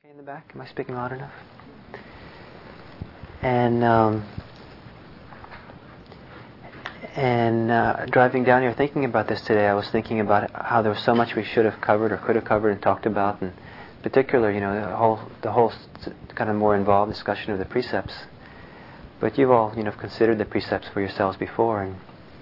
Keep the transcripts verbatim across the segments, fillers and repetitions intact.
In the back, am I speaking loud enough? And um, and uh, driving down here, thinking about this today, I was thinking about how there was so much we should have covered or could have covered and talked about, and in particular, you know, the whole the whole kind of more involved discussion of the precepts. But you've all, you know, considered the precepts for yourselves before, and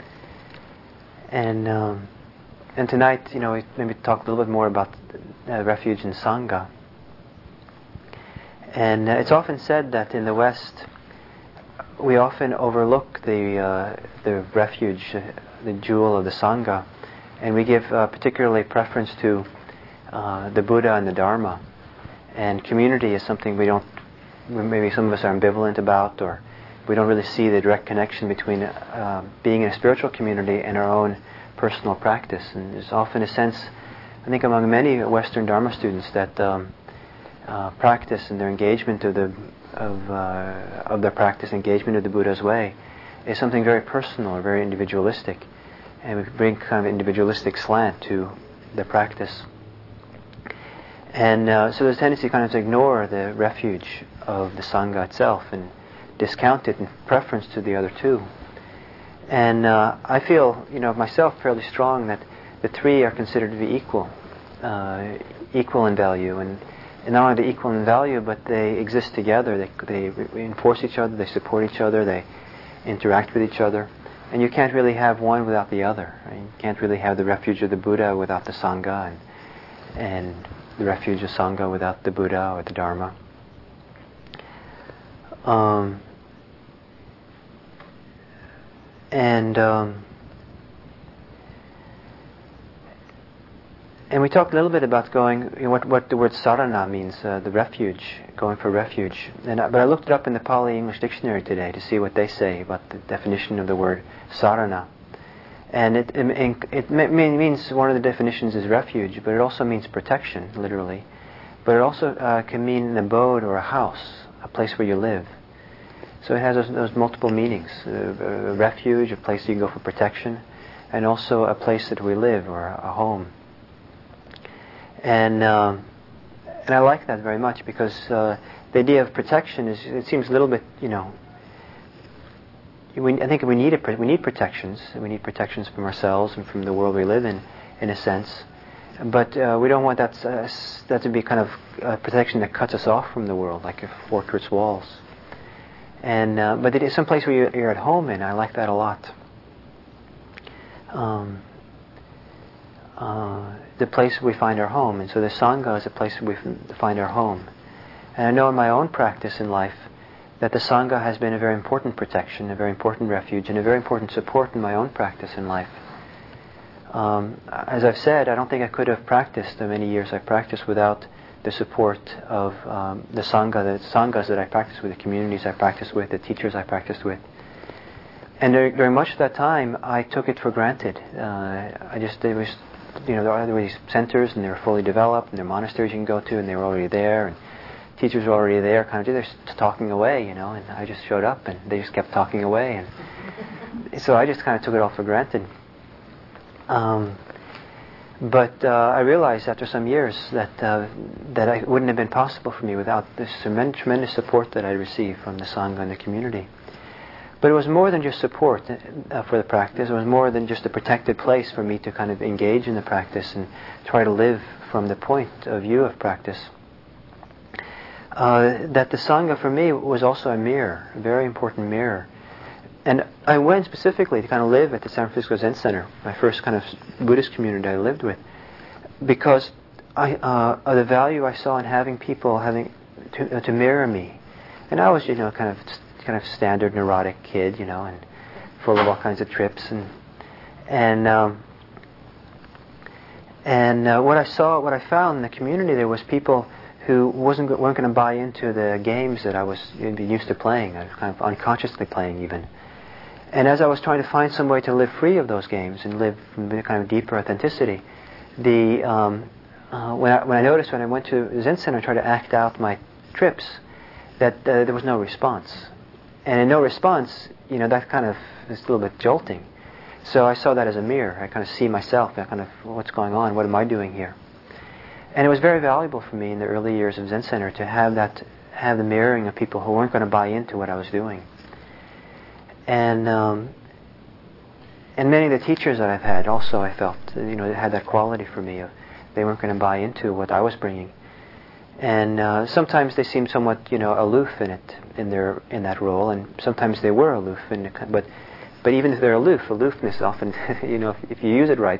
and um, and tonight, you know, we maybe talk a little bit more about uh, refuge and sangha. And uh, it's often said that in the West, we often overlook the uh, the refuge, uh, the jewel of the Sangha, and we give uh, particularly preference to uh, the Buddha and the Dharma. And community is something we don't, maybe some of us are ambivalent about, or we don't really see the direct connection between uh, being in a spiritual community and our own personal practice. And there's often a sense, I think among many Western Dharma students, that um, Uh, practice and their engagement of the of uh, of their practice, engagement of the Buddha's way, is something very personal or very individualistic, and we bring kind of individualistic slant to the practice. And uh, so there's a tendency kind of to ignore the refuge of the Sangha itself and discount it in preference to the other two. And uh, I feel, you know, myself fairly strong that the three are considered to be equal, uh, equal in value, and And not only equal in value, but they exist together. They, they reinforce each other, they support each other, they interact with each other. And you can't really have one without the other. Right? You can't really have the refuge of the Buddha without the Sangha, and, and the refuge of Sangha without the Buddha or the Dharma. Um, and... Um, And we talked a little bit about going, you know, what, what the word sarana means, uh, the refuge, going for refuge. And I, but I looked it up in the Pali English Dictionary today to see what they say about the definition of the word sarana. And it, it, it means, one of the definitions is refuge, but it also means protection, literally. But it also uh, can mean an abode or a house, a place where you live. So it has those, those multiple meanings. Uh, a refuge, a place you can go for protection, and also a place that we live, or a home. And um, and I like that very much, because uh, the idea of protection is, it seems a little bit, you know, we, I think we need a, we need protections. We need protections from ourselves and from the world we live in, in a sense. But uh, we don't want that uh, that to be kind of uh, protection that cuts us off from the world, like a fortress walls. And uh, but it is some place where you're, you're at home in. I like that a lot. Um, uh, the place we find our home, and so the Sangha is a place where we find our home. And I know in my own practice in life that the Sangha has been a very important protection, a very important refuge, and a very important support in my own practice in life. Um, as I've said, I don't think I could have practiced the many years I've practiced without the support of um, the Sangha, the Sanghas that I practice with, the communities I practice with, the teachers I practiced with. And during, during much of that time, I took it for granted. Uh, I just, it was You know, there were these centers, and they were fully developed, and there were monasteries you can go to, and they were already there, and teachers were already there, kind of they're just talking away, you know, and I just showed up, and they just kept talking away, and so I just kind of took it all for granted. Um, but uh, I realized after some years that uh, that it wouldn't have been possible for me without this tremendous, tremendous support that I received from the Sangha and the community. But it was more than just support uh, for the practice. It was more than just a protected place for me to kind of engage in the practice and try to live from the point of view of practice. Uh, that the Sangha for me was also a mirror, a very important mirror. And I went specifically to kind of live at the San Francisco Zen Center, my first kind of Buddhist community I lived with, because I, uh, of the value I saw in having people having to, uh, to mirror me. And I was, you know, kind of kind of standard neurotic kid, you know, and full of all kinds of trips, and and um, and uh, what I saw, what I found in the community, there was people who wasn't weren't going to buy into the games that I was used to playing. I was kind of unconsciously playing even. And as I was trying to find some way to live free of those games and live from a kind of deeper authenticity, the um, uh, when I, when I noticed when I went to the Zen Center and tried to act out my trips, that uh, there was no response. And in no response, you know, that kind of is a little bit jolting. So I saw that as a mirror. I kind of see myself, I kind of, what's going on? What am I doing here? And it was very valuable for me in the early years of Zen Center to have that, have the mirroring of people who weren't going to buy into what I was doing. And um, and many of the teachers that I've had also, I felt, you know, had that quality for me of they weren't going to buy into what I was bringing. And uh, sometimes they seemed somewhat, you know, aloof in it, in their in that role, and sometimes they were aloof. In the, but but even if they're aloof, aloofness often, you know, if, if you use it right,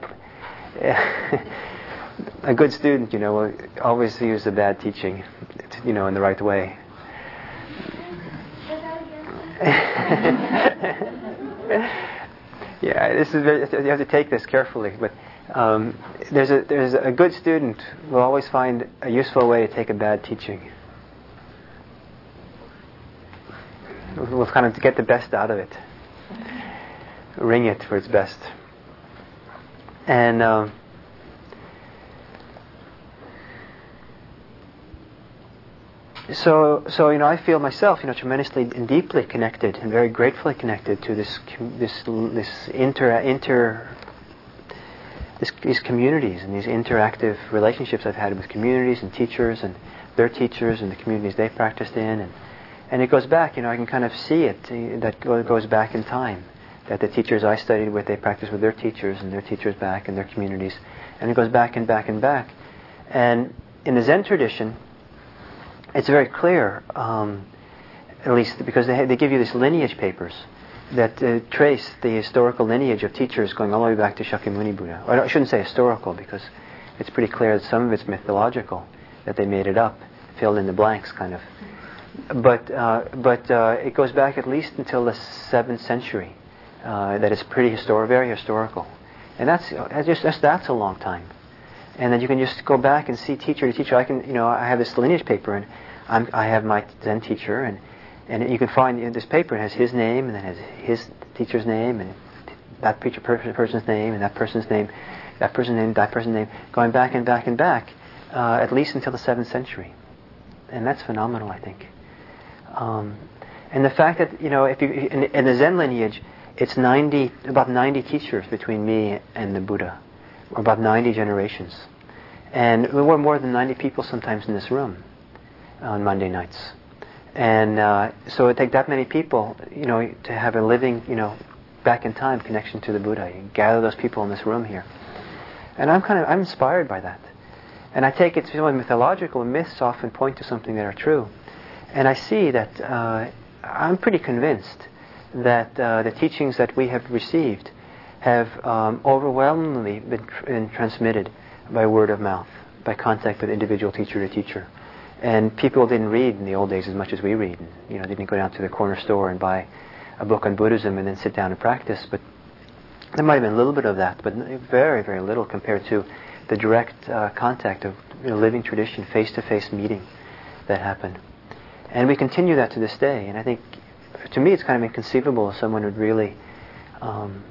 a good student, you know, will always use the bad teaching, you know, in the right way. Yeah, this is very, you have to take this carefully, but um, there's a there's a good student will always find a useful way to take a bad teaching. We'll kind of get the best out of it, wring it for its best, and um, So, so you know, I feel myself, you know, tremendously and deeply connected, and very gratefully connected to this, this, this inter, inter, this, these communities and these interactive relationships I've had with communities and teachers and their teachers and the communities they practiced in, and and it goes back. You know, I can kind of see it. Uh, that go, goes back in time. That the teachers I studied with, they practiced with their teachers, and their teachers back in their communities, and it goes back and back and back. And in the Zen tradition, it's very clear, um, at least because they, they give you these lineage papers that uh, trace the historical lineage of teachers going all the way back to Shakyamuni Buddha. Or I shouldn't say historical, because it's pretty clear that some of it's mythological, that they made it up, filled in the blanks, kind of. But uh, but uh, it goes back at least until the seventh century. Uh, that is pretty histor- very historical, and that's that's just that's, that's a long time. And then you can just go back and see teacher to teacher. I can, you know, I have this lineage paper, and I'm, I have my Zen teacher, and and you can find in this paper, it has his name, and then it has his teacher's name, and that teacher person's name, and that person's name, that person's name, that person's name, going back and back and back, uh, at least until the seventh century, and that's phenomenal, I think. Um, and the fact that, you know, if you in, in the Zen lineage, it's ninety, about ninety teachers between me and the Buddha. Or about ninety generations. And there were more than ninety people sometimes in this room on Monday nights. And uh, so it takes that many people, you know, to have a living, you know, back in time connection to the Buddha. You gather those people in this room here. And I'm kind of, I'm inspired by that. And I take it, you know, mythological myths often point to something that are true. And I see that, uh, I'm pretty convinced that uh, the teachings that we have received have um, overwhelmingly been, tr- been transmitted by word of mouth, by contact with individual teacher to teacher. And people didn't read in the old days as much as we read. And, you know, they didn't go down to the corner store and buy a book on Buddhism and then sit down and practice. But there might have been a little bit of that, but very, very little compared to the direct uh, contact of, you know, living tradition, face-to-face meeting that happened. And we continue that to this day. And I think, to me, it's kind of inconceivable if someone would really... Um,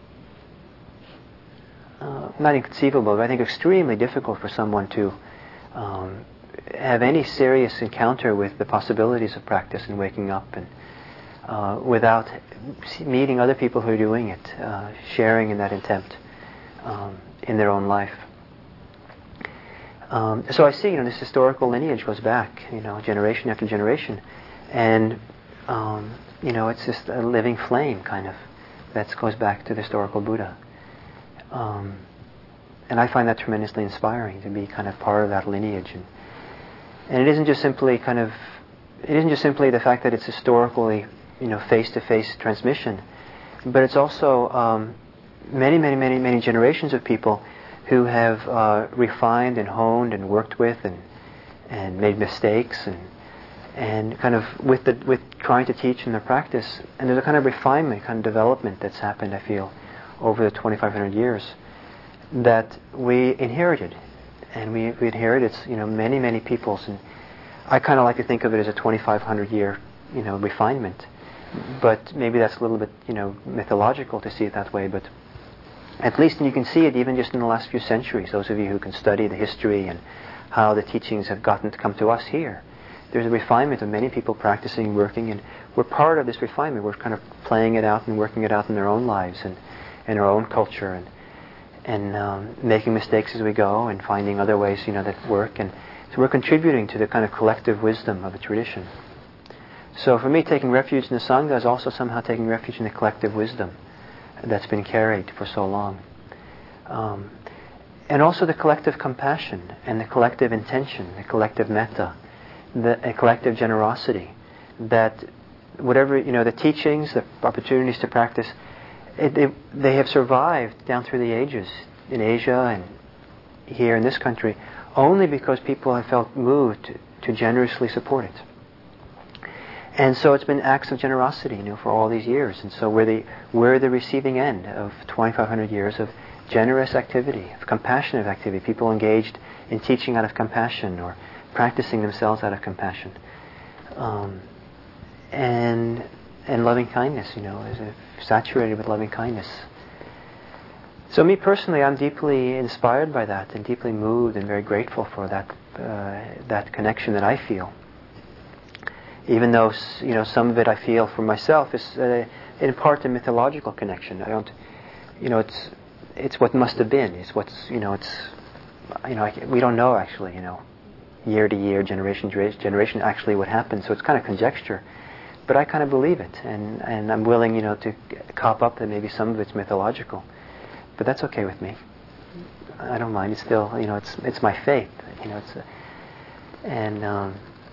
Uh, not inconceivable, but I think extremely difficult for someone to um, have any serious encounter with the possibilities of practice and waking up, and uh, without meeting other people who are doing it, uh, sharing in that attempt um, in their own life. Um, so I see, you know, this historical lineage goes back, you know, generation after generation, and um, you know, it's just a living flame, kind of, that goes back to the historical Buddha. Um, and I find that tremendously inspiring to be kind of part of that lineage, and and it isn't just simply kind of it isn't just simply the fact that it's historically, you know, face-to-face transmission, but it's also um, many, many, many, many generations of people who have uh, refined and honed and worked with and and made mistakes and and kind of with the with trying to teach in their practice, and there's a kind of refinement, kind of development that's happened, I feel, over the twenty-five hundred years that we inherited, and we, we inherited, you know, many many peoples, and I kind of like to think of it as a twenty-five hundred year, you know, refinement, but maybe that's a little bit, you know, mythological to see it that way, but at least you can see it even just in the last few centuries. Those of you who can study the history and how the teachings have gotten to come to us here, there's a refinement of many people practicing, working, and we're part of this refinement. We're kind of playing it out and working it out in their own lives and in our own culture, and and um, making mistakes as we go, and finding other ways, you know, that work. And so we're contributing to the kind of collective wisdom of the tradition. So for me, taking refuge in the Sangha is also somehow taking refuge in the collective wisdom that's been carried for so long. Um, and also the collective compassion and the collective intention, the collective metta, the a collective generosity, that whatever, you know, the teachings, the opportunities to practice, it, it, they have survived down through the ages in Asia and here in this country only because people have felt moved to, to generously support it. And so it's been acts of generosity, you know, for all these years. And so we're the, we're the receiving end of twenty-five hundred years of generous activity, of compassionate activity, people engaged in teaching out of compassion or practicing themselves out of compassion. Um, and and loving kindness, you know, is saturated with loving kindness. So me personally, I'm deeply inspired by that and deeply moved and very grateful for that uh, that connection that I feel. Even though, you know, some of it I feel for myself is uh, in part a mythological connection. I don't, you know, it's it's what must have been. It's what's, you know, it's, you know, I, we don't know actually, you know, year to year, generation to generation, actually what happened. So it's kind of conjecture, but I kind of believe it, and and I'm willing, you know, to cop up that maybe some of it's mythological, but that's okay with me. I don't mind. It's still, you know, it's it's my faith, you know, it's, a, and. Um,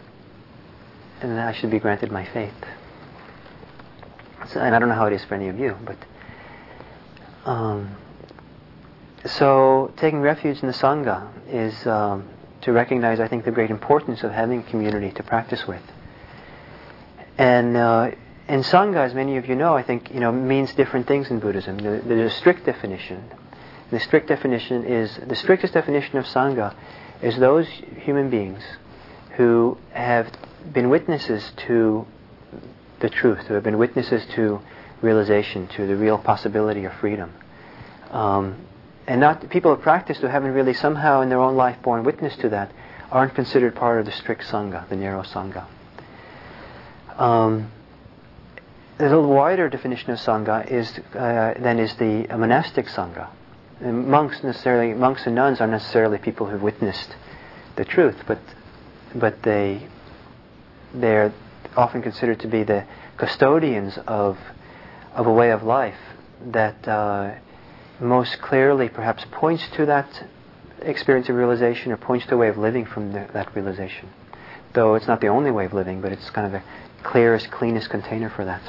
And I should be granted my faith. So, and I don't know how it is for any of you, but um, so taking refuge in the Sangha is um, to recognize, I think, the great importance of having a community to practice with. And uh, and Sangha, as many of you know, I think, you know, means different things in Buddhism. There's a strict definition. The strict definition is the strictest definition of Sangha is those human beings who have been witnesses to the truth, who have been witnesses to realization, to the real possibility of freedom. Um, and not people of practice who haven't really somehow in their own life borne witness to that aren't considered part of the strict Sangha, the narrow Sangha. Um, a little wider definition of Sangha is uh, then is the uh, monastic Sangha. And monks necessarily, monks and nuns aren't necessarily people who've witnessed the truth, but but they they're often considered to be the custodians of of a way of life that uh, most clearly perhaps points to that experience of realization, or points to a way of living from the, that realization. Though it's not the only way of living, but it's kind of the clearest, cleanest container for that.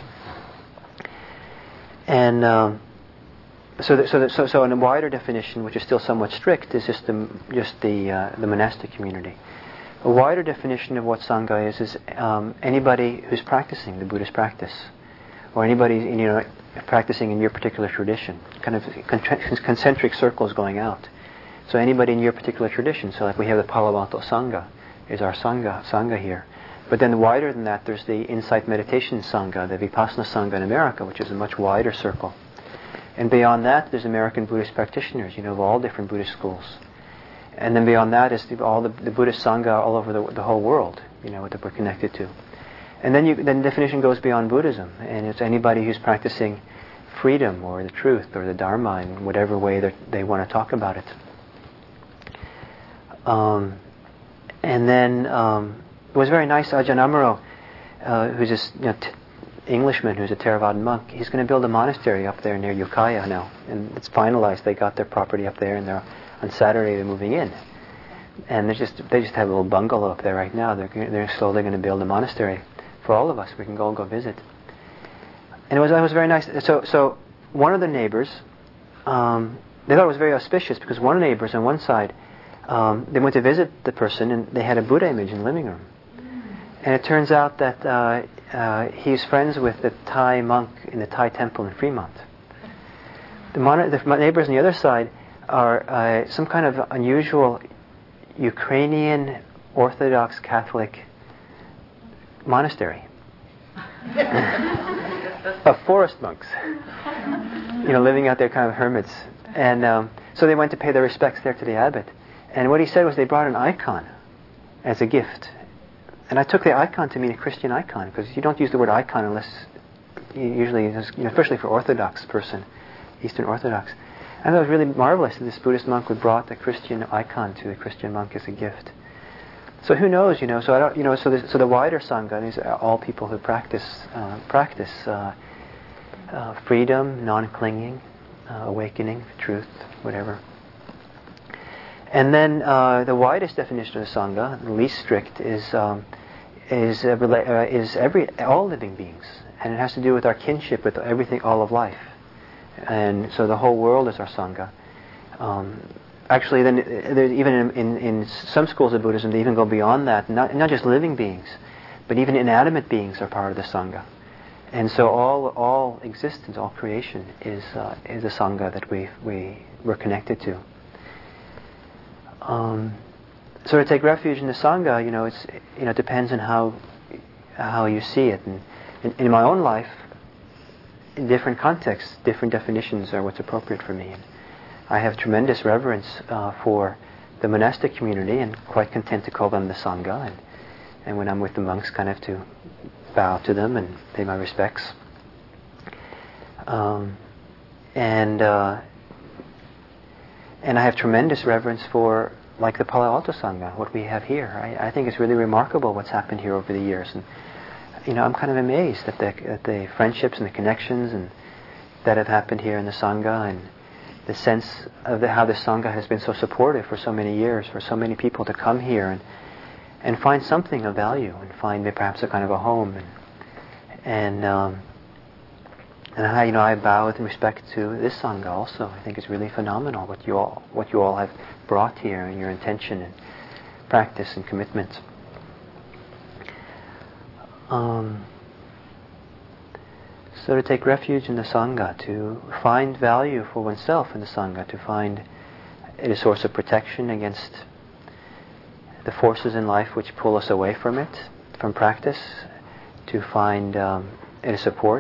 And um, so, the, so, the, so, so in a wider definition, which is still somewhat strict, is just the just the uh, the monastic community. A wider definition of what Sangha is is um, anybody who's practicing the Buddhist practice, or anybody, you know, practicing in your particular tradition, kind of concentric circles going out. So anybody in your particular tradition. So like we have the Palo Alto Sangha, is our Sangha, Sangha here. But then wider than that, there's the Insight Meditation Sangha, the Vipassana Sangha in America, which is a much wider circle. And beyond that, there's American Buddhist practitioners, you know, of all different Buddhist schools. And then beyond that is the, all the, the Buddhist Sangha all over the, the whole world, you know, that we're connected to. And then, you, then the definition goes beyond Buddhism, and it's anybody who's practicing freedom or the truth or the Dharma in whatever way that they want to talk about it. Um, and then um, it was very nice. Ajahn Amaro, uh, who's this you know, t- Englishman who's a Theravadan monk, he's going to build a monastery up there near Ukiah now, and it's finalized. They got their property up there, and they're on Saturday they're moving in, and they just they just have a little bungalow up there right now. They're they're slowly going to build a monastery for all of us. We can go go visit, and it was it was very nice. So so one of the neighbors, um, they thought it was very auspicious because one of the neighbors on one side, um, they went to visit the person and they had a Buddha image in the living room, and it turns out that uh, uh, he's friends with the Thai monk in the Thai temple in Fremont. The, mon- the neighbors on the other side are uh, some kind of unusual Ukrainian Orthodox Catholic monastery of forest monks, you know, living out there, kind of hermits. And um, so they went to pay their respects there to the abbot. And what he said was they brought an icon as a gift. And I took the icon to mean a Christian icon, because you don't use the word icon unless, you usually, you know, especially for Orthodox person, Eastern Orthodox. And it was really marvelous that this Buddhist monk would brought a Christian icon to the Christian monk as a gift. So who knows, you know? So I don't, you know. So the, so the wider sangha is all people who practice uh, practice uh, uh, freedom, non-clinging, uh, awakening, truth, whatever. And then uh, the widest definition of the sangha, the least strict, is um, is uh, rela- uh, is every all living beings, and it has to do with our kinship with everything, all of life. And so the whole world is our sangha. Um, actually, then there's even in, in, in some schools of Buddhism, they even go beyond that. Not not just living beings, but even inanimate beings are part of the sangha. And so all all existence, all creation is uh, is a sangha that we we we're connected to. Um, so to take refuge in the sangha, you know, it's you know it depends on how how you see it. And in, in my own life, in different contexts, different definitions are what's appropriate for me. And I have tremendous reverence uh, for the monastic community, and quite content to call them the sangha. And, and when I'm with the monks, kind of to bow to them and pay my respects. Um, and uh, and I have tremendous reverence for, like, the Palo Alto Sangha, what we have here. I, I think it's really remarkable what's happened here over the years. And you know, I'm kind of amazed at the, at the friendships and the connections and that have happened here in the Sangha, and the sense of the, how the Sangha has been so supportive for so many years, for so many people to come here and and find something of value, and find perhaps a kind of a home. And and, um, and I, you know, I bow with respect to this Sangha also. I think it's really phenomenal what you all what you all have brought here, and your intention and practice and commitment. Um, so to take refuge in the Sangha, to find value for oneself in the Sangha, to find it a source of protection against the forces in life which pull us away from it, from practice, to find um, it a support.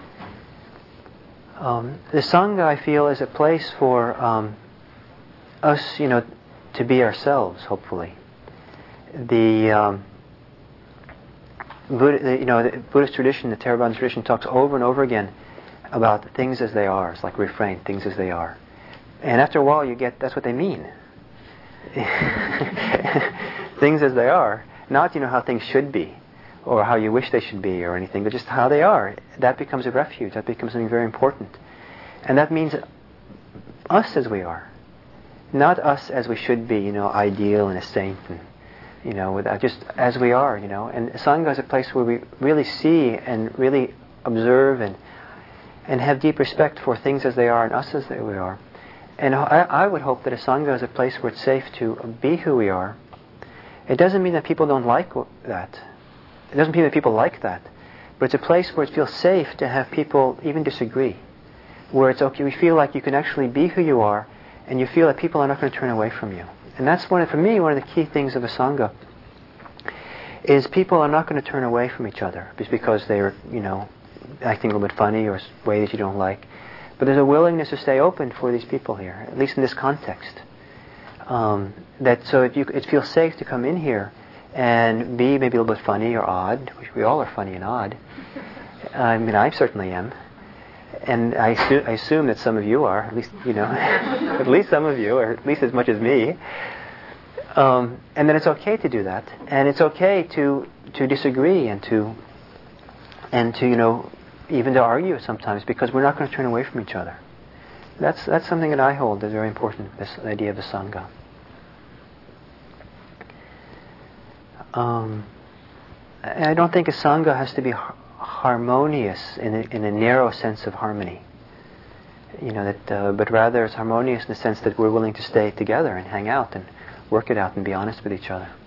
Um, the Sangha, I feel, is a place for um, us, you know, to be ourselves, hopefully. The... Um, Buddha, you know, the Buddhist tradition, the Theravada tradition, talks over and over again about things as they are. It's like refrain, things as they are. And after a while, you get that's what they mean. Things as they are, not you know how things should be, or how you wish they should be, or anything, but just how they are. That becomes a refuge. That becomes something very important, and that means us as we are, not us as we should be. You know, ideal and a saint and. You know, without just as we are, you know. And Sangha is a place where we really see and really observe and and have deep respect for things as they are and us as they we are. And I, I would hope that a Sangha is a place where it's safe to be who we are. It doesn't mean that people don't like that. It doesn't mean that people like that. But it's a place where it feels safe to have people even disagree. Where it's okay, we feel like you can actually be who you are, and you feel that people are not going to turn away from you. And that's one of, for me, one of the key things of a Sangha, is people are not going to turn away from each other just because they're, you know, acting a little bit funny or ways you don't like. But there's a willingness to stay open for these people here, at least in this context. Um, that so if you, it feels safe to come in here and be maybe a little bit funny or odd, which we all are funny and odd. I mean, I certainly am. And I, su- I assume that some of you are, at least, you know, at least some of you, or at least as much as me. Um, and then it's okay to do that. And it's okay to to disagree and to, and to, you know, even to argue sometimes, because we're not going to turn away from each other. That's that's something that I hold as very important, this idea of the Sangha. Um, I don't think a Sangha has to be harmonious in a, in a narrow sense of harmony, you know, that, uh, but rather it's harmonious in the sense that we're willing to stay together and hang out and work it out and be honest with each other.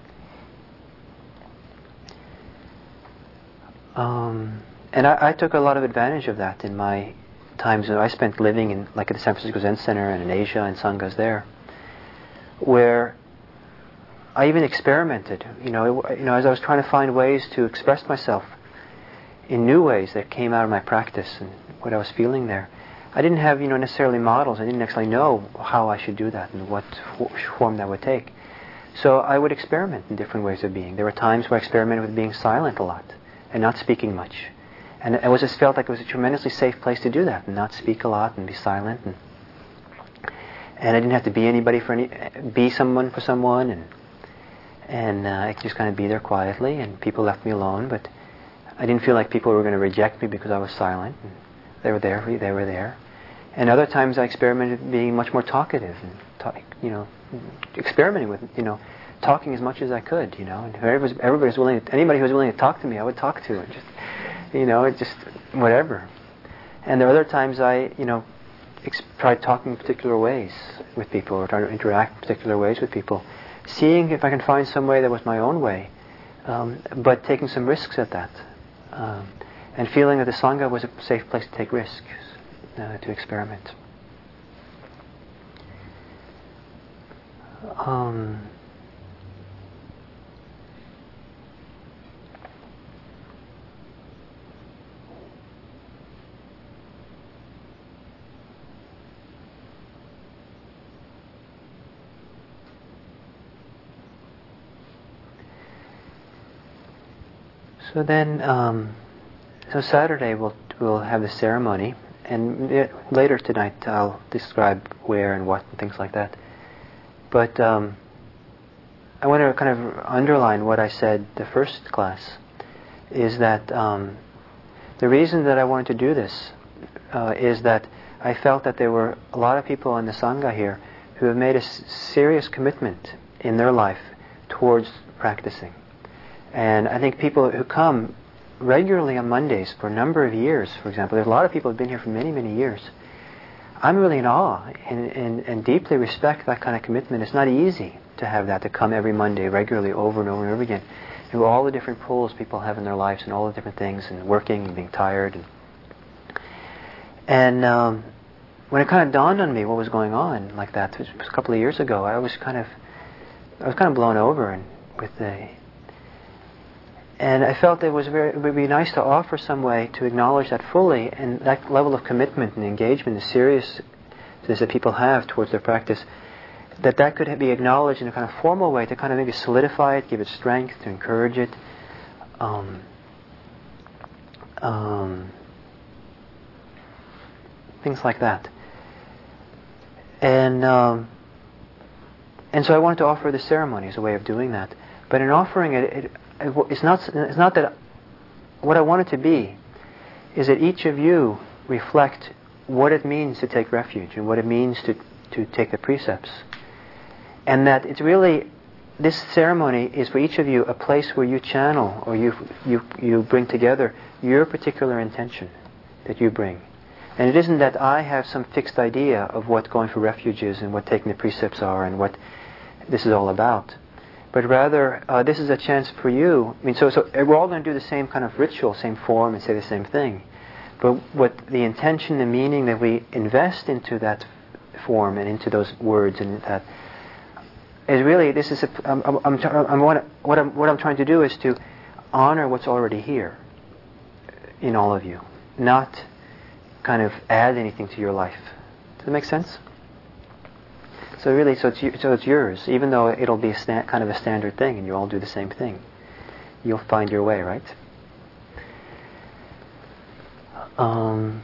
Um, and I, I took a lot of advantage of that in my times. I spent living in, like, at the San Francisco Zen Center and in Asia and Sanghas there, where I even experimented, you know, it, you know, as I was trying to find ways to express myself in new ways that came out of my practice and what I was feeling there. I didn't have, you know, necessarily models. I didn't actually know how I should do that and what form that would take. So I would experiment in different ways of being. There were times where I experimented with being silent a lot and not speaking much. And it was just felt like it was a tremendously safe place to do that and not speak a lot and be silent. And and I didn't have to be anybody for any, be someone for someone, and and uh, I could just kind of be there quietly, and people left me alone. But I didn't feel like people were going to reject me because I was silent. And they were there. They were there. And other times I experimented being much more talkative and talk, you know, experimenting with, you know, talking as much as I could, you know. And if everybody's, everybody's willing, to, anybody who was willing to talk to me, I would talk to, and just, you know, it just whatever. And there are other times I, you know, ex- tried talking in particular ways with people, or trying to interact in particular ways with people, seeing if I can find some way that was my own way, um, but taking some risks at that, um, and feeling that the Sangha was a safe place to take risks, uh, to experiment. Um, So then, um, so Saturday we'll we'll have the ceremony, and it, later tonight I'll describe where and what and things like that. But um, I want to kind of underline what I said the first class, is that um, the reason that I wanted to do this uh, is that I felt that there were a lot of people in the Sangha here who have made a s- serious commitment in their life towards practicing. And I think people who come regularly on Mondays for a number of years, for example, there's a lot of people who have been here for many, many years. I'm really in awe and, and, and deeply respect that kind of commitment. It's not easy to have that, to come every Monday regularly over and over and over again. And all the different pulls people have in their lives and all the different things, and working and being tired. And, and um, when it kind of dawned on me what was going on like that, it was a couple of years ago, I was kind of, I was kind of blown over and with the... And I felt it was very, it would be nice to offer some way to acknowledge that fully, and that level of commitment and engagement and seriousness that people have towards their practice, that that could be acknowledged in a kind of formal way to kind of maybe solidify it, give it strength, to encourage it. Um, um, things like that. And um, and so I wanted to offer the ceremony as a way of doing that. But in offering it, it It's not, it's not that what I want it to be is that each of you reflect what it means to take refuge and what it means to, to take the precepts. And that it's really, this ceremony is for each of you a place where you channel or you, you, you bring together your particular intention that you bring. And it isn't that I have some fixed idea of what going for refuge is and what taking the precepts are and what this is all about. But rather, uh, this is a chance for you. I mean, so, so we're all going to do the same kind of ritual, same form, and say the same thing. But what the intention, the meaning that we invest into that form and into those words and that is really, this is, a, I'm, I'm, I'm, what, what, I'm, what I'm trying to do is to honor what's already here in all of you, not kind of add anything to your life. Does that make sense? So really, so it's, so it's yours, even though it'll be a sta- kind of a standard thing, and you all do the same thing. You'll find your way, right? Um,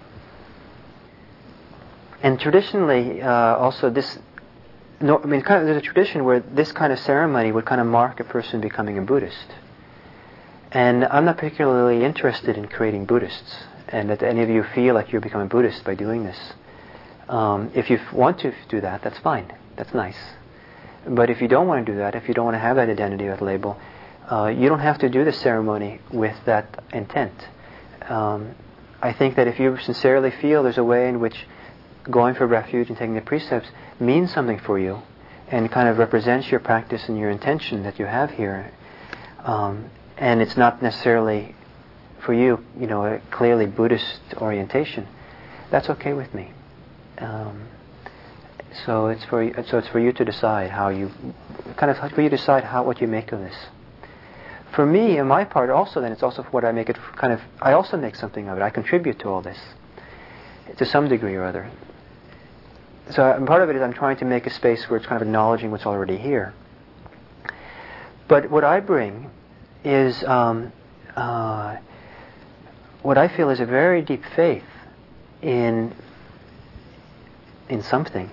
and traditionally, uh, also this, no, I mean, kind of, there's a tradition where this kind of ceremony would kind of mark a person becoming a Buddhist. And I'm not particularly interested in creating Buddhists, and that any of you feel like you're becoming Buddhist by doing this. Um, if you want to do that, that's fine. That's nice. But if you don't want to do that, if you don't want to have that identity, that label, uh, you don't have to do the ceremony with that intent. Um, I think that if you sincerely feel there's a way in which going for refuge and taking the precepts means something for you and kind of represents your practice and your intention that you have here, um, and it's not necessarily for you, you know, a clearly Buddhist orientation, that's okay with me. Um, so it's for so it's for you to decide how you kind of for you to decide how what you make of this. For me, on my part, also then it's also what I make it kind of. I also make something of it. I contribute to all this to some degree or other. So and part of it is I'm trying to make a space where it's kind of acknowledging what's already here. But what I bring is um, uh, what I feel is a very deep faith in. in something.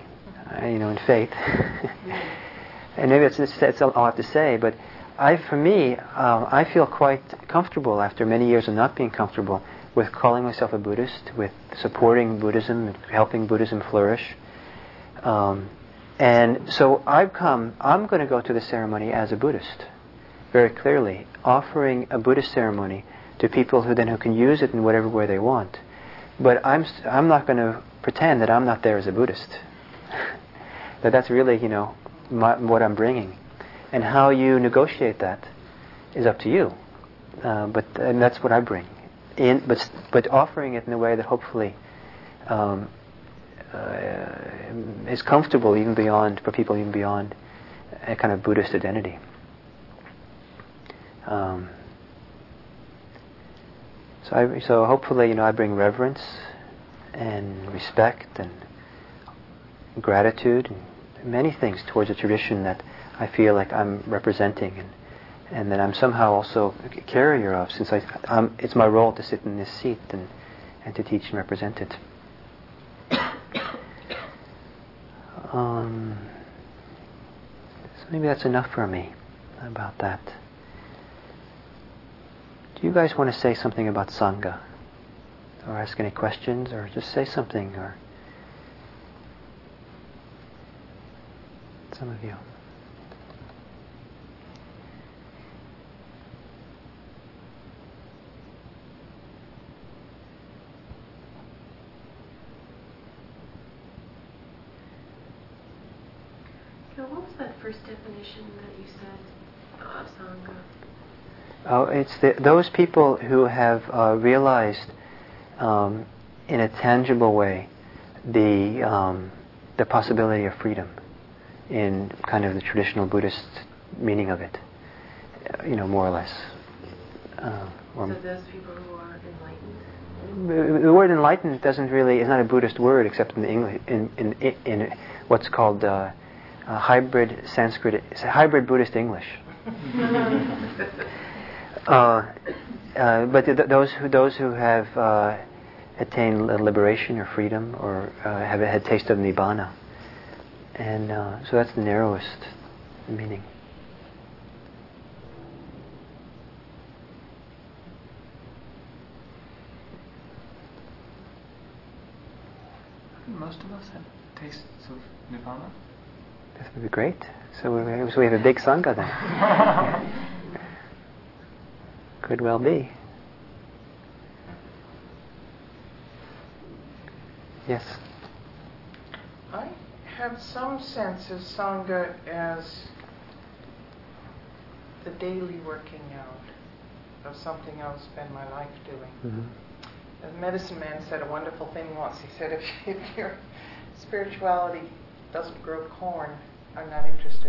uh, you know, in faith. And maybe it's, it's, it's a lot to say, but I, for me, uh, I feel quite comfortable after many years of not being comfortable with calling myself a Buddhist, with supporting Buddhism, and helping Buddhism flourish. Um, and so I've come, I'm going to go to the ceremony as a Buddhist, very clearly, offering a Buddhist ceremony to people who then who can use it in whatever way they want. But I'm st- I'm not going to pretend that I'm not there as a Buddhist. That that's really, you know, my, what I'm bringing. And how you negotiate that is up to you. Uh, but and that's what I bring. In, but but offering it in a way that hopefully um, uh, is comfortable even beyond, for people even beyond a kind of Buddhist identity. Um, so I, so hopefully, you know, I bring reverence and respect and gratitude and many things towards a tradition that I feel like I'm representing, and and that I'm somehow also a carrier of, since I, um, it's my role to sit in this seat and, and to teach and represent it. Um, so maybe that's enough for me about that. Do you guys want to say something about Sangha? Or ask any questions, or just say something, or some of you. So what was that first definition that you said of Sangha? Oh, it's the, those people who have uh, realized um, in a tangible way the um, the possibility of freedom in kind of the traditional Buddhist meaning of it, uh, you know, more or less. Uh, or so those people who are enlightened? The word enlightened doesn't really, is not a Buddhist word except in the English, in, in, in what's called uh, uh, hybrid Sanskrit, it's a hybrid Buddhist English. uh, uh, but th- those who those who have uh, attained liberation or freedom, or uh, have had taste of nibbana, and uh, so that's the narrowest meaning. Most of us have tastes of nirvana. That would be great. So we, so we have a big Sangha then. Could well be. Yes? I have some sense of Sangha as the daily working out of something I'll spend my life doing. Mm-hmm. The medicine man said a wonderful thing once. He said, if, if your spirituality doesn't grow corn, I'm not interested.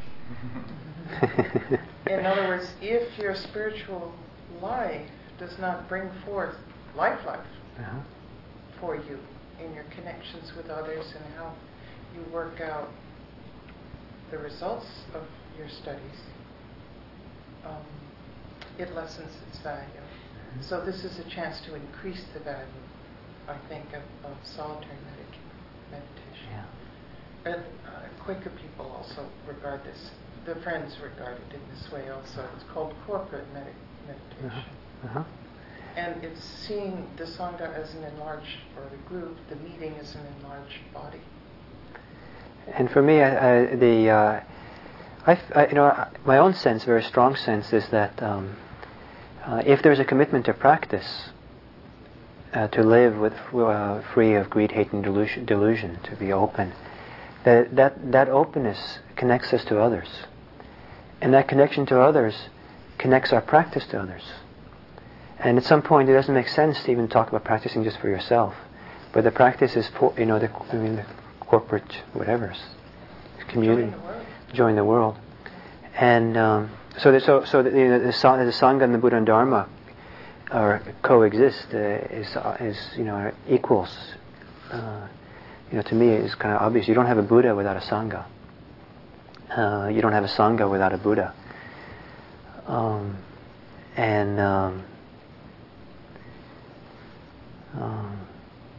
In other words, if your spiritual life does not bring forth life life uh-huh. for you in your connections with others and how you work out the results of your studies, um, it lessens its value. Mm-hmm. So this is a chance to increase the value, I think, of, of solitary medic- meditation. Yeah. And uh, Quaker people also regard this, the Friends regard it in this way also. It's called corporate medi- meditation. Uh-huh. Uh-huh. And it's seeing the Sangha as an enlarged, or the group, the meeting as an enlarged body. And for me, I, I, the uh, I, I, you know, my own sense, very strong sense, is that um, uh, if there's a commitment to practice, uh, to live with uh, free of greed, hate, and delusion, delusion, to be open, that that that openness connects us to others, and that connection to others connects our practice to others. And at some point, it doesn't make sense to even talk about practicing just for yourself, but the practice is for, you know, the, I mean, the corporate whatever, community, Join the world. Join the world. And um, so, the, so, so the, you know, the, the Sangha and the Buddha and Dharma are coexist, uh, is, uh, is you know, are equals. Uh, you know, to me, it's kind of obvious. You don't have a Buddha without a Sangha. Uh, you don't have a Sangha without a Buddha. Um, and um, um,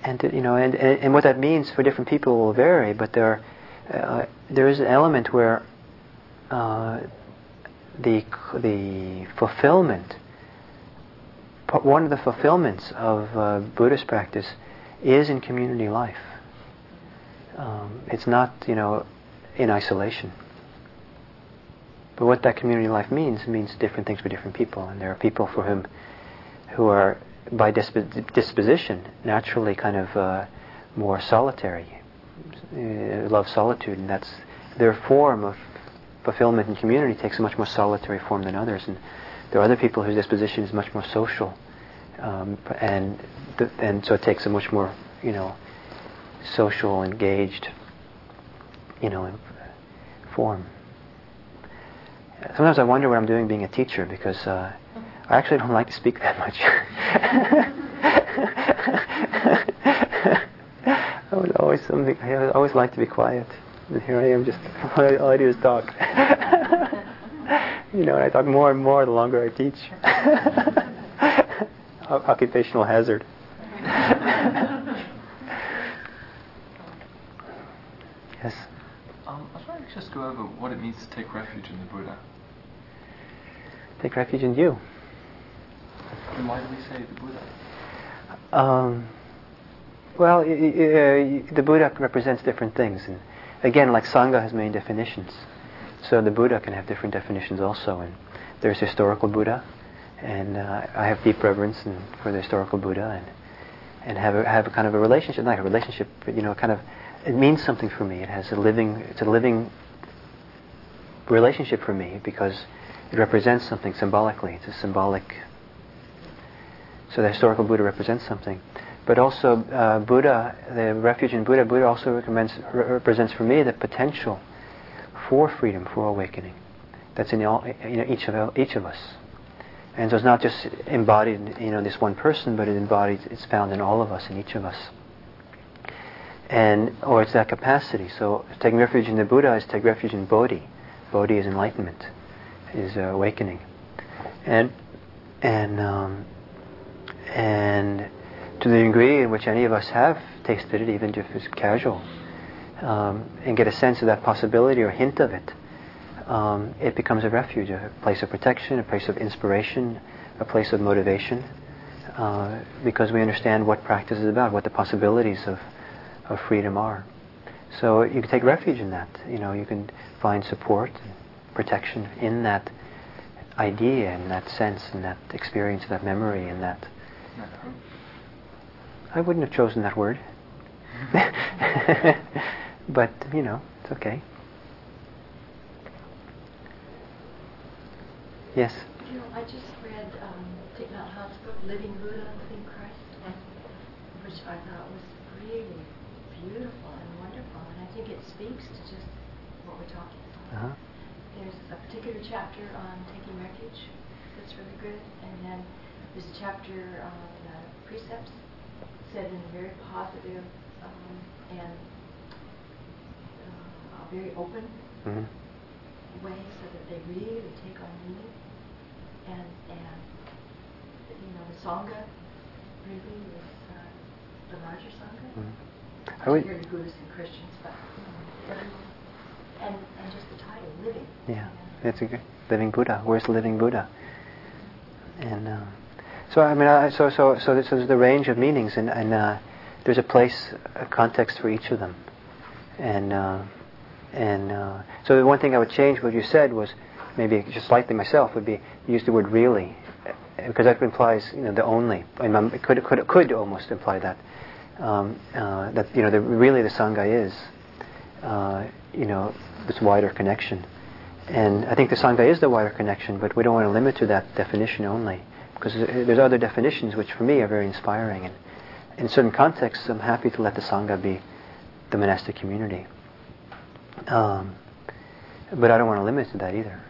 and you know, and, and and what that means for different people will vary. But there, uh, there is an element where uh, the the fulfillment, one of the fulfillments of uh, Buddhist practice, is in community life. Um, it's not, you know, in isolation. But what that community life means means different things for different people, and there are people for whom, who are by disp- disposition naturally kind of uh, more solitary, uh, love solitude, and that's their form of fulfillment in community takes a much more solitary form than others. And there are other people whose disposition is much more social, um, and th- and so it takes a much more, you know, social, engaged, you know, form. Sometimes I wonder what I'm doing being a teacher, because uh, I actually don't like to speak that much. I was always something. I always like to be quiet, and here I am. Just all I do is talk. You know, and I talk more and more the longer I teach. Occupational hazard. Yes. Um, I was wondering if you just go over what it means to take refuge in the Buddha. Take refuge in you. And why do we say the Buddha? Um, well, I, I, the Buddha represents different things, and again, like Sangha has many definitions, so the Buddha can have different definitions also. And there's historical Buddha, and uh, I have deep reverence and, for the historical Buddha, and and have a, have a kind of a relationship, not a relationship, but you know, kind of. It means something for me. It has a living, it's a living relationship for me because it represents something symbolically. It's a symbolic. So the historical Buddha represents something, but also uh, Buddha, the refuge in Buddha. Buddha also recommends, re- represents for me the potential for freedom, for awakening. That's in all, you know, each of each of us, and so it's not just embodied in, you know, this one person, but it embodies. It's found in all of us, in each of us. And, or it's that capacity. So taking refuge in the Buddha is take refuge in Bodhi. Bodhi is enlightenment, is uh, awakening, and and um, and to the degree in which any of us have tasted it, even if it's casual, um, and get a sense of that possibility or hint of it, um, it becomes a refuge, a place of protection, a place of inspiration, a place of motivation, uh, because we understand what practice is about, what the possibilities of of freedom are. So you can take refuge in that. You know, you can find support, protection in that idea, in that sense, in that experience, that memory, in that. I wouldn't have chosen that word, but you know, it's okay. Yes. You know, I just read um, Thich Nhat Hanh's book, Living Buddha, Living Christ, which I thought was really beautiful and wonderful, and I think it speaks to just what we're talking about. Uh-huh. There's a particular chapter on taking refuge that's really good, and then there's a chapter on uh, precepts said in a very positive um, and uh, very open Mm-hmm. way, so that they really take on meaning, and and you know, the Sangha really is uh, the larger Sangha. Mm-hmm. I would, Particularly Buddhists and Christians, but you know, everyone. And, and just the title, Living. yeah, that's a good living Buddha. Where's living Buddha? And uh, so I mean, I, so so so this is the range of meanings, and and uh, there's a place, a context for each of them, and uh, and uh, so the one thing I would change what you said was maybe just slightly myself would be use the word really, because that implies, you know, the only. And it could could could almost imply that. Um, uh, that, you know, the, really the Sangha is, uh, you know, this wider connection. And I think the Sangha is the wider connection, but we don't want to limit to that definition only, because there's other definitions which for me are very inspiring. And in certain contexts, I'm happy to let the Sangha be the monastic community. Um, but I don't want to limit to that either.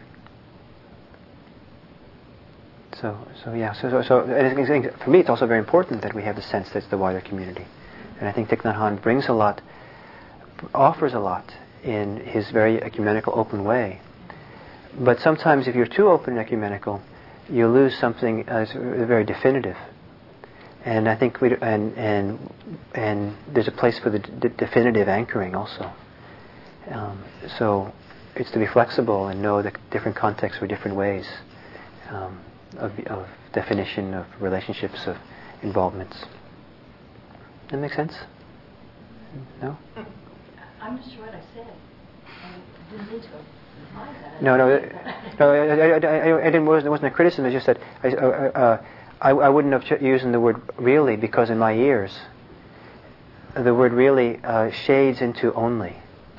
So, so yeah. So, so, so I think for me, it's also very important that we have the sense that it's the wider community. And I think Thich Nhat Hanh brings a lot, offers a lot in his very ecumenical, open way. But sometimes, if you're too open and ecumenical, you lose something uh, very definitive. And I think we and and and there's a place for the d- definitive anchoring also. Um, so it's to be flexible and know the different contexts for different ways um, of, of definition of relationships, of involvements. Does that make sense? No? I'm not sure what I said. I didn't mean to imply that. No, no, no. I, I, I, I didn't. It wasn't a criticism. It's just that I, uh, uh, I, I wouldn't have ch- used the word really, because in my ears, the word really uh, shades into only.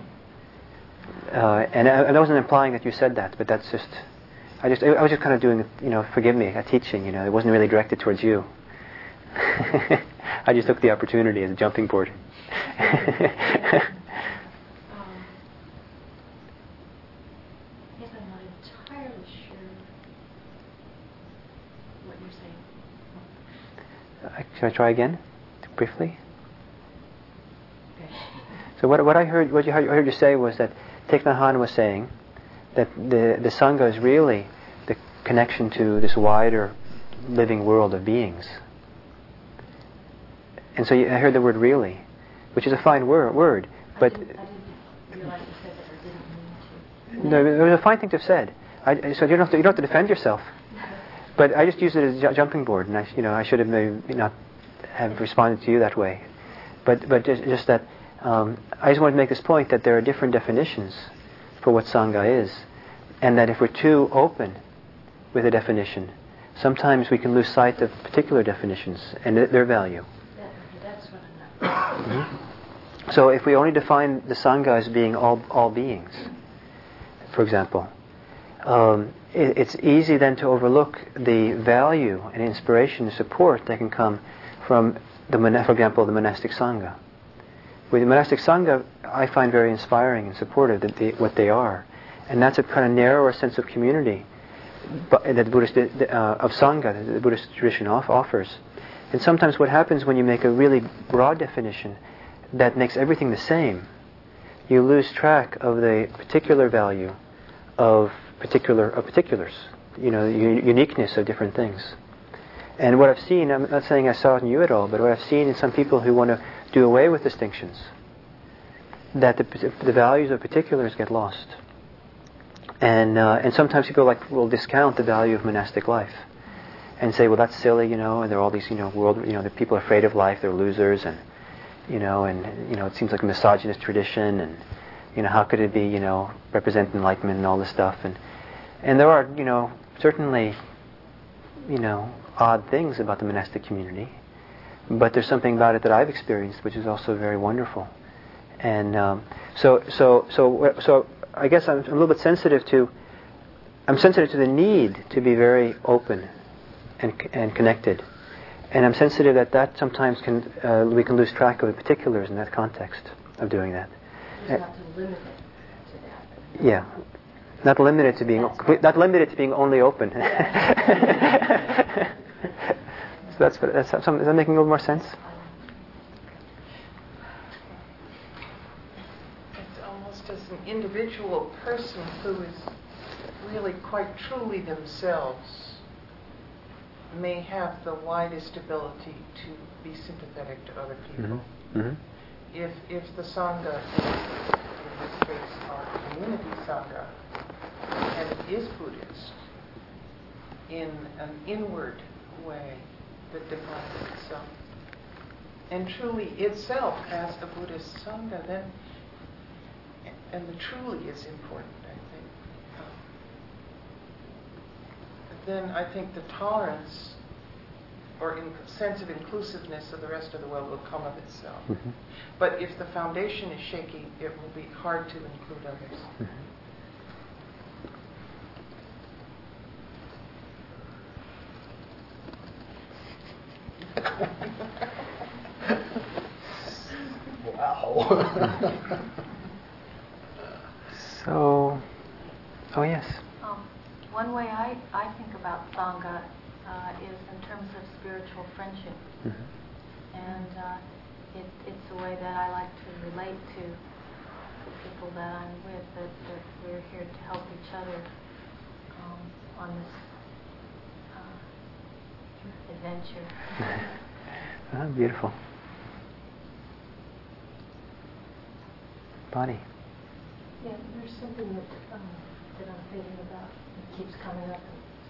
Uh, and I, I wasn't implying that you said that, but that's just. I just. I was just kind of doing, you know, forgive me, a teaching. You know, it wasn't really directed towards you. I just took the opportunity as a jumping board. Should I try again, briefly? Okay. So what what I heard what you heard, I heard you say was that Thich Nhat Hanh was saying that the the Sangha is really the connection to this wider living world of beings. And so you, I heard the word really, which is a fine word, word but I didn't, I didn't realize you said that. I didn't mean to. No, it was a fine thing to have said. I, so you don't have to, you don't have to defend yourself. But I just used it as a ju- jumping board, and I, you know, I should have maybe not have responded to you that way. But but just, just that um, I just wanted to make this point that there are different definitions for what Sangha is, and that if we're too open with a definition, sometimes we can lose sight of particular definitions and th- their value. That, that's what I'm not. Mm-hmm. So if we only define the Sangha as being all all beings, for example. Um, it, it's easy then to overlook the value and inspiration and support that can come from, the mon- for example, the monastic Sangha. With the monastic Sangha, I find very inspiring and supportive that they, what they are. And that's a kind of narrower sense of community but, that the Buddhist, uh, of Sangha, that the Buddhist tradition off- offers. And sometimes what happens when you make a really broad definition that makes everything the same, you lose track of the particular value of particular of particulars, you know, the u- uniqueness of different things. And what I've seen, I'm not saying I saw it in you at all, but what I've seen in some people who want to do away with distinctions, that the, the values of particulars get lost. And uh, and sometimes people like will discount the value of monastic life and say, well, that's silly, you know, and there are all these, you know, world, you know, the people are afraid of life, they're losers, and you know, and you know, it seems like a misogynist tradition, and you know, how could it be, you know, represent enlightenment and all this stuff, and and there are, you know, certainly, you know, odd things about the monastic community, but there's something about it that I've experienced which is also very wonderful, and um, so so so so I guess I'm, I'm a little bit sensitive to, I'm sensitive to the need to be very open and and connected, and I'm sensitive that that sometimes can uh, we can lose track of the particulars in that context of doing that. Just not to limit it to that. Yeah, not limited to being That's not limited to being only open. So that's that's some, is that making a little more sense? It's almost as an individual person who is really quite truly themselves may have the widest ability to be sympathetic to other people. Mm-hmm. Mm-hmm. If if the Sangha is, in this case, our community Sangha, and it is Buddhist, in an inward way that defines itself, and truly itself as a Buddhist Sangha, then, and the truly is important, I think, um, then I think the tolerance or in sense of inclusiveness of the rest of the world will come of itself. Mm-hmm. But if the foundation is shaky, it will be hard to include others. Mm-hmm. Wow. So, oh yes. Um, one way I, I think about Sangha uh, is in terms of spiritual friendship. Mm-hmm. And uh, it, it's a way that I like to relate to the people that I'm with, that, that we're here to help each other um, on this uh, adventure. Oh, beautiful. Bonnie. Yeah, there's something that um, that I'm thinking about that keeps coming up.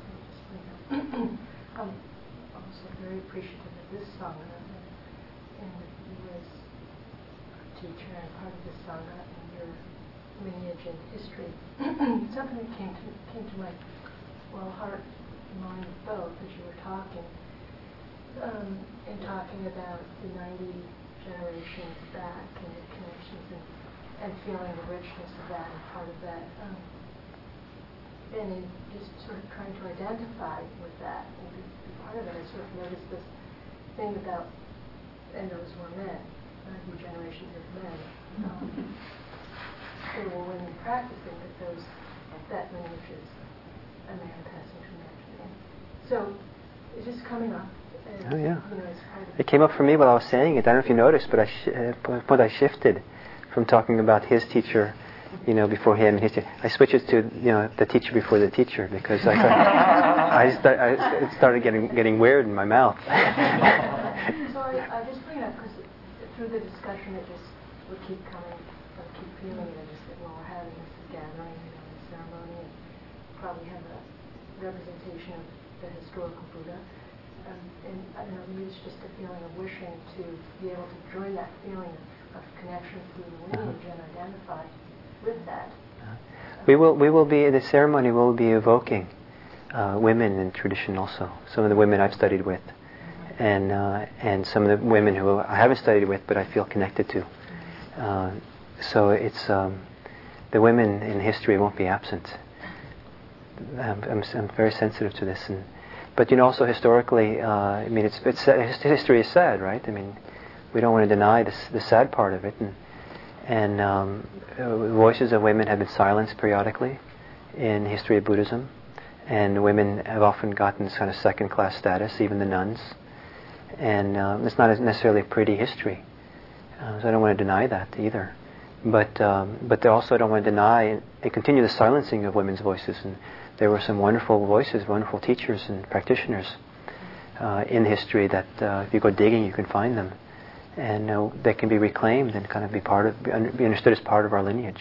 And I'm also very appreciative of this sangha, and, and you as a teacher and part of this sangha and your lineage and history. Something that came to came to my well heart, mind both as you were talking, um, and talking about the ninety generations back and the connections and. and feeling the richness of that and part of that. Um, and in just sort of trying to identify with that and be, be part of it, I sort of noticed this thing about, and those were men, ninety generations of men. Um, there were women practicing that those, that lineage is a man passing from man to man. So it's just coming up. And, oh, yeah. You know, as part of it came up for me while I was saying it. I don't know if you noticed, but I sh- uh, but I shifted from talking about his teacher, you know, before him, and his te- I switched it to, you know, the teacher before the teacher, because I I, start, I it started getting getting weird in my mouth. So I, I just bring it up because through the discussion it just would keep coming, I keep feeling it. I just said, well, we're having this gathering, you know, this ceremony, and probably have a representation of the historical Buddha. Um, and I don't know, maybe it's just a feeling of wishing to be able to join that feeling of of connection through the lineage uh-huh. and identify with that. Uh-huh. We will we will be, the ceremony will be evoking uh, women in tradition also. Some of the women I've studied with, mm-hmm. and uh, and some of the women who I haven't studied with but I feel connected to. Mm-hmm. Uh, so it's um, the women in history won't be absent. I'm, I'm, I'm very sensitive to this, and but you know also historically, uh, I mean it's it's history is sad, right? I mean. We don't want to deny this, the sad part of it, and, and um, voices of women have been silenced periodically in the history of Buddhism, and women have often gotten this kind of second-class status, even the nuns, and um, it's not necessarily a pretty history, uh, so I don't want to deny that either. But um, but they also don't want to deny and continue the silencing of women's voices, and there were some wonderful voices, wonderful teachers and practitioners uh, in history that uh, if you go digging, you can find them. And uh, they can be reclaimed and kind of be part of, be, under, be understood as part of our lineage.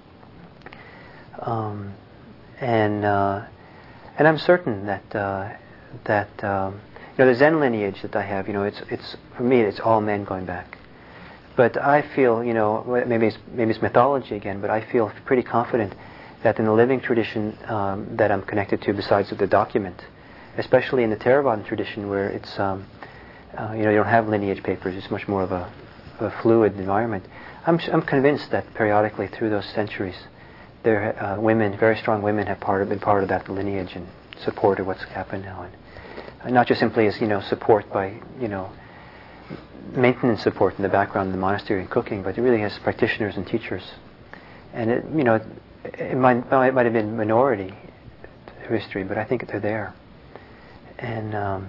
Um, and uh, and I'm certain that uh, that um, you know the Zen lineage that I have, you know, it's it's for me it's all men going back. But I feel, you know, maybe it's maybe it's mythology again, but I feel pretty confident that in the living tradition um, that I'm connected to, besides the document, especially in the Theravadan tradition, where it's um, Uh, you know, you don't have lineage papers. It's much more of a, of a fluid environment. I'm, I'm convinced that periodically through those centuries, there uh, women, very strong women, have part of, been part of that lineage and supported what's happened now, and uh, not just simply as you know support by you know maintenance support in the background in the monastery and cooking, but it really has practitioners and teachers. And it you know it, it might it might have been minority history, but I think they're there. And um,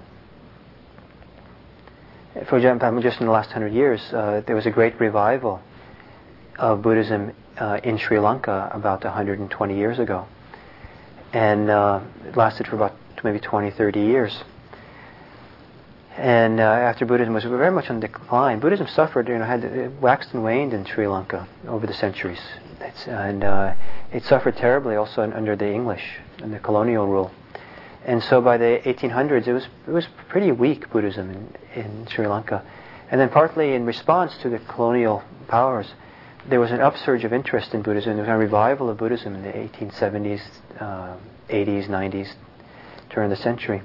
for example, just in the last hundred years, uh, there was a great revival of Buddhism uh, in Sri Lanka about one hundred twenty years ago. And uh, it lasted for about maybe twenty, thirty years. And uh, after Buddhism was very much on decline, Buddhism suffered, you know, had it waxed and waned in Sri Lanka over the centuries. It's, and uh, it suffered terribly also under the English, under colonial rule. And so by the eighteen hundreds, it was it was pretty weak Buddhism in, in Sri Lanka. And then partly in response to the colonial powers, there was an upsurge of interest in Buddhism. There was a revival of Buddhism in the eighteen seventies, uh, eighties, nineties, turn of the century.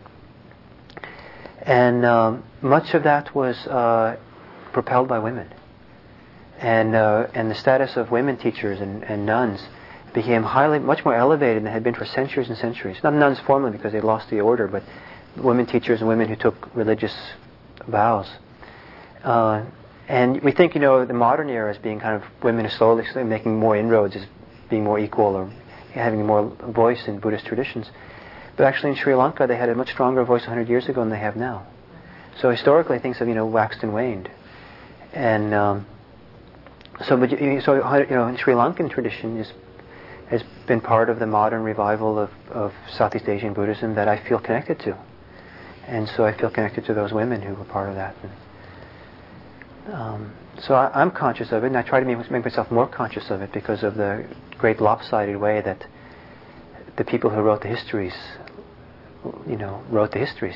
And um, much of that was uh, propelled by women. And uh, and the status of women teachers and, and nuns became highly, much more elevated than it had been for centuries and centuries. Not nuns formally because they lost the order, but women teachers and women who took religious vows. Uh, and we think, you know, the modern era as being kind of women are slowly, slowly making more inroads, as being more equal or having more voice in Buddhist traditions. But actually in Sri Lanka they had a much stronger voice one hundred years ago than they have now. So historically things have, you know, waxed and waned. And um, so, but you, so you know, in Sri Lankan tradition is has been part of the modern revival of, of Southeast Asian Buddhism that I feel connected to. And so I feel connected to those women who were part of that. And Um, so I, I'm conscious of it, and I try to make, make myself more conscious of it because of the great lopsided way that the people who wrote the histories, you know, wrote the histories.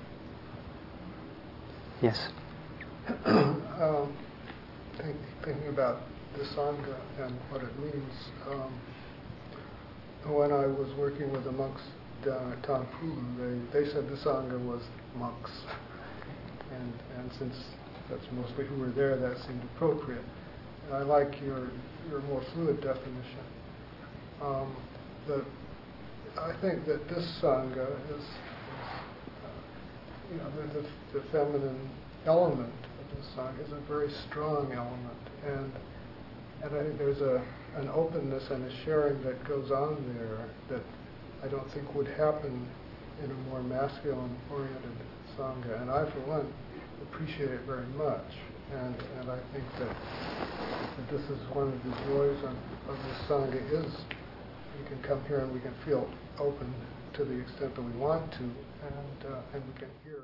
Yes? um, think, thinking about the Sangha and what it means, um, when I was working with the monks down at Tankulu, they, they said the Sangha was monks. And, and since that's mostly who were there, that seemed appropriate. And I like your your more fluid definition. Um, the, I think that this Sangha is, is uh, you know, the, the, the feminine element of the Sangha is a very strong element. And and I think there's a an openness and a sharing that goes on there that I don't think would happen in a more masculine-oriented Sangha. And I, for one, appreciate it very much. And and I think that, that this is one of the joys of, of this Sangha is we can come here and we can feel open to the extent that we want to, and uh, and we can hear.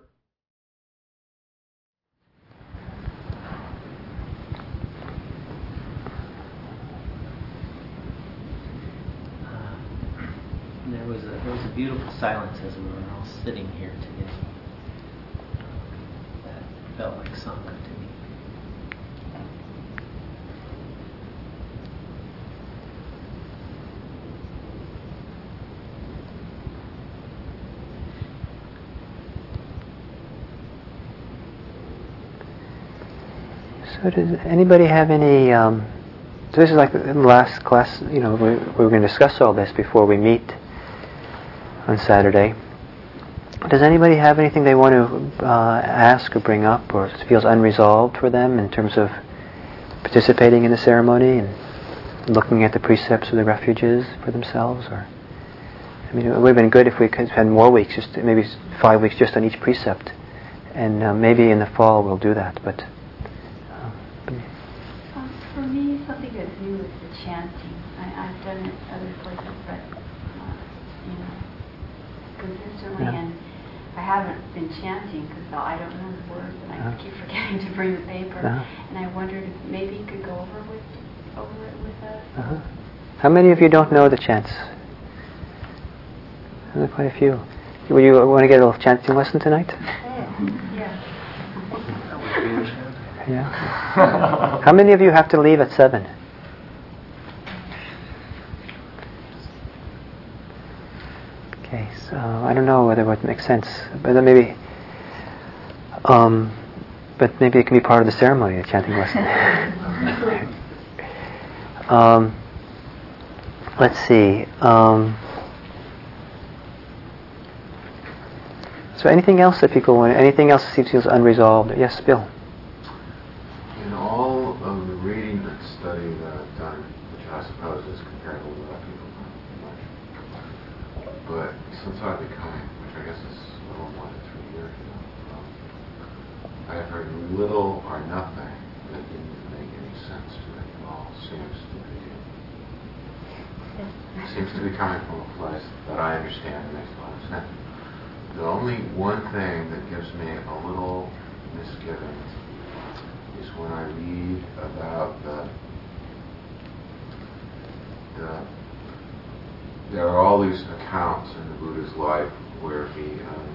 There was a there was a beautiful silence as we were all sitting here today. That felt like Sangha to me. So does anybody have any... Um, so this is like the last class, you know, we, we were going to discuss all this before we meet on Saturday. Does anybody have anything they want to uh, ask or bring up, or feels unresolved for them in terms of participating in the ceremony and looking at the precepts of the refuges for themselves? Or, I mean, it would have been good if we could spend more weeks, just maybe five weeks just on each precept, and uh, maybe in the fall we'll do that. But, uh, but um, for me, something to do with the chanting. I, I've done it other places, but uh, you know, consistently, yeah. and I haven't been chanting because I don't know the words, and I uh-huh. keep forgetting to bring the paper. Uh-huh. And I wondered if maybe you could go over with over it with us. Uh-huh. How many of you don't know the chants? There are quite a few. Would you want to get a little chanting lesson tonight? Yeah. Yeah. How many of you have to leave at seven? Okay, so I don't know whether it would make sense, but then maybe, um, but maybe it can be part of the ceremony, the chanting lesson. um, let's see. Um, so anything else that people want? Anything else that seems feels unresolved? Yes, Bill. In all of the reading and study that I've done, which I suppose is comparable to other people, not much, but since I've become, which I guess is a little more than three years now, um, I have heard little or nothing that didn't make any sense to me. It all seems to be seems to be coming from a place that I understand and makes a lot of sense. The only one thing that gives me a little misgivings is when I read about the the there are all these accounts in the Buddha's life where he um,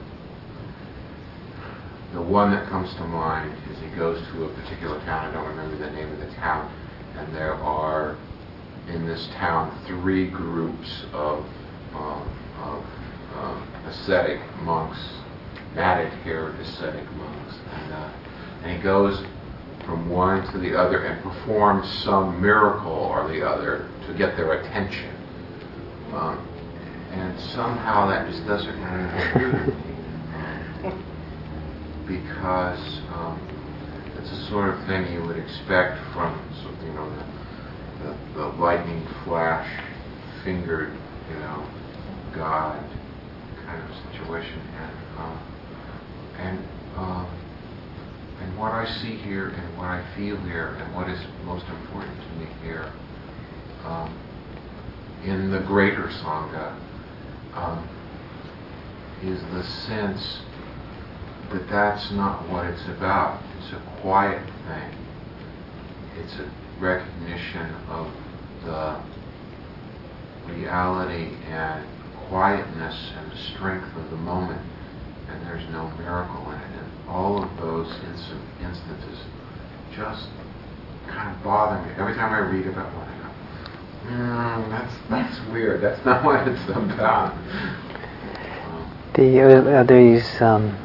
the one that comes to mind is he goes to a particular town. I don't remember the name of the town, and there are in this town three groups of um, of um, ascetic monks, matted-haired ascetic monks, and uh, and he goes from one to the other and performs some miracle or the other to get their attention. Um, and somehow that just doesn't really do to me, because um, it's the sort of thing you would expect from, you know, the, the, the lightning flash fingered, you know, God kind of situation, and um, and um, and what I see here and what I feel here and what is most important to me here. Um, in the greater Sangha um, is the sense that that's not what it's about. It's a quiet thing. It's a recognition of the reality and quietness and the strength of the moment, and there's no miracle in it. And all of those instant, instances just kind of bother me. Every time I read about one, I go, mm, that's, that's weird. That's not what it's about. The, uh, these, um,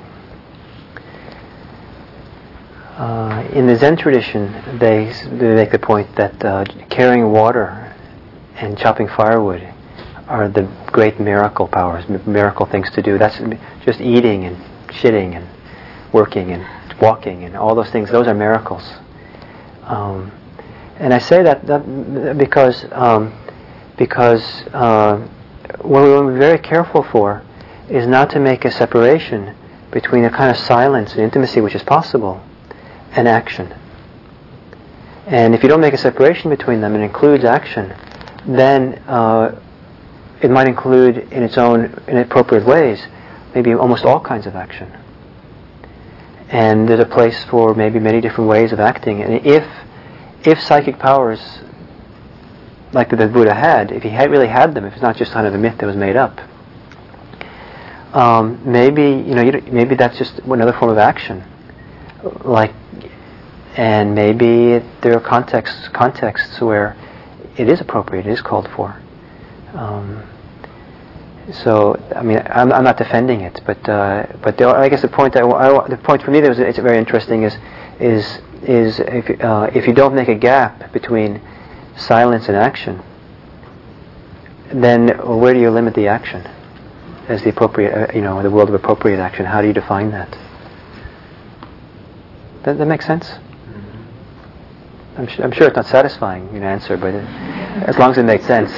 uh, in the Zen tradition, they, they make the point that uh, carrying water and chopping firewood are the great miracle powers, miracle things to do. That's just eating and shitting and working and walking and all those things. Those are miracles. Um, and I say that, that because um, because uh, what we want to be very careful for is not to make a separation between a kind of silence and intimacy which is possible and action. And if you don't make a separation between them and includes action, then uh, it might include in its own inappropriate ways maybe almost all kinds of action. And there's a place for maybe many different ways of acting. And if if psychic powers like the Buddha had, if he had really had them, if it's not just kind of a myth that was made up, Um, maybe you know, you maybe that's just another form of action. Like, and maybe there are contexts contexts where it is appropriate, it is called for. Um, so, I mean, I'm, I'm not defending it, but uh, but the, I guess the point I, I, the point for me that was it's very interesting is is is if uh, if you don't make a gap between silence and action, then where do you limit the action? As the appropriate, uh, you know, the world of appropriate action, how do you define that? Does that make sense? Mm-hmm. I'm, su- I'm sure it's not satisfying an answer, but it, as long as it makes sense.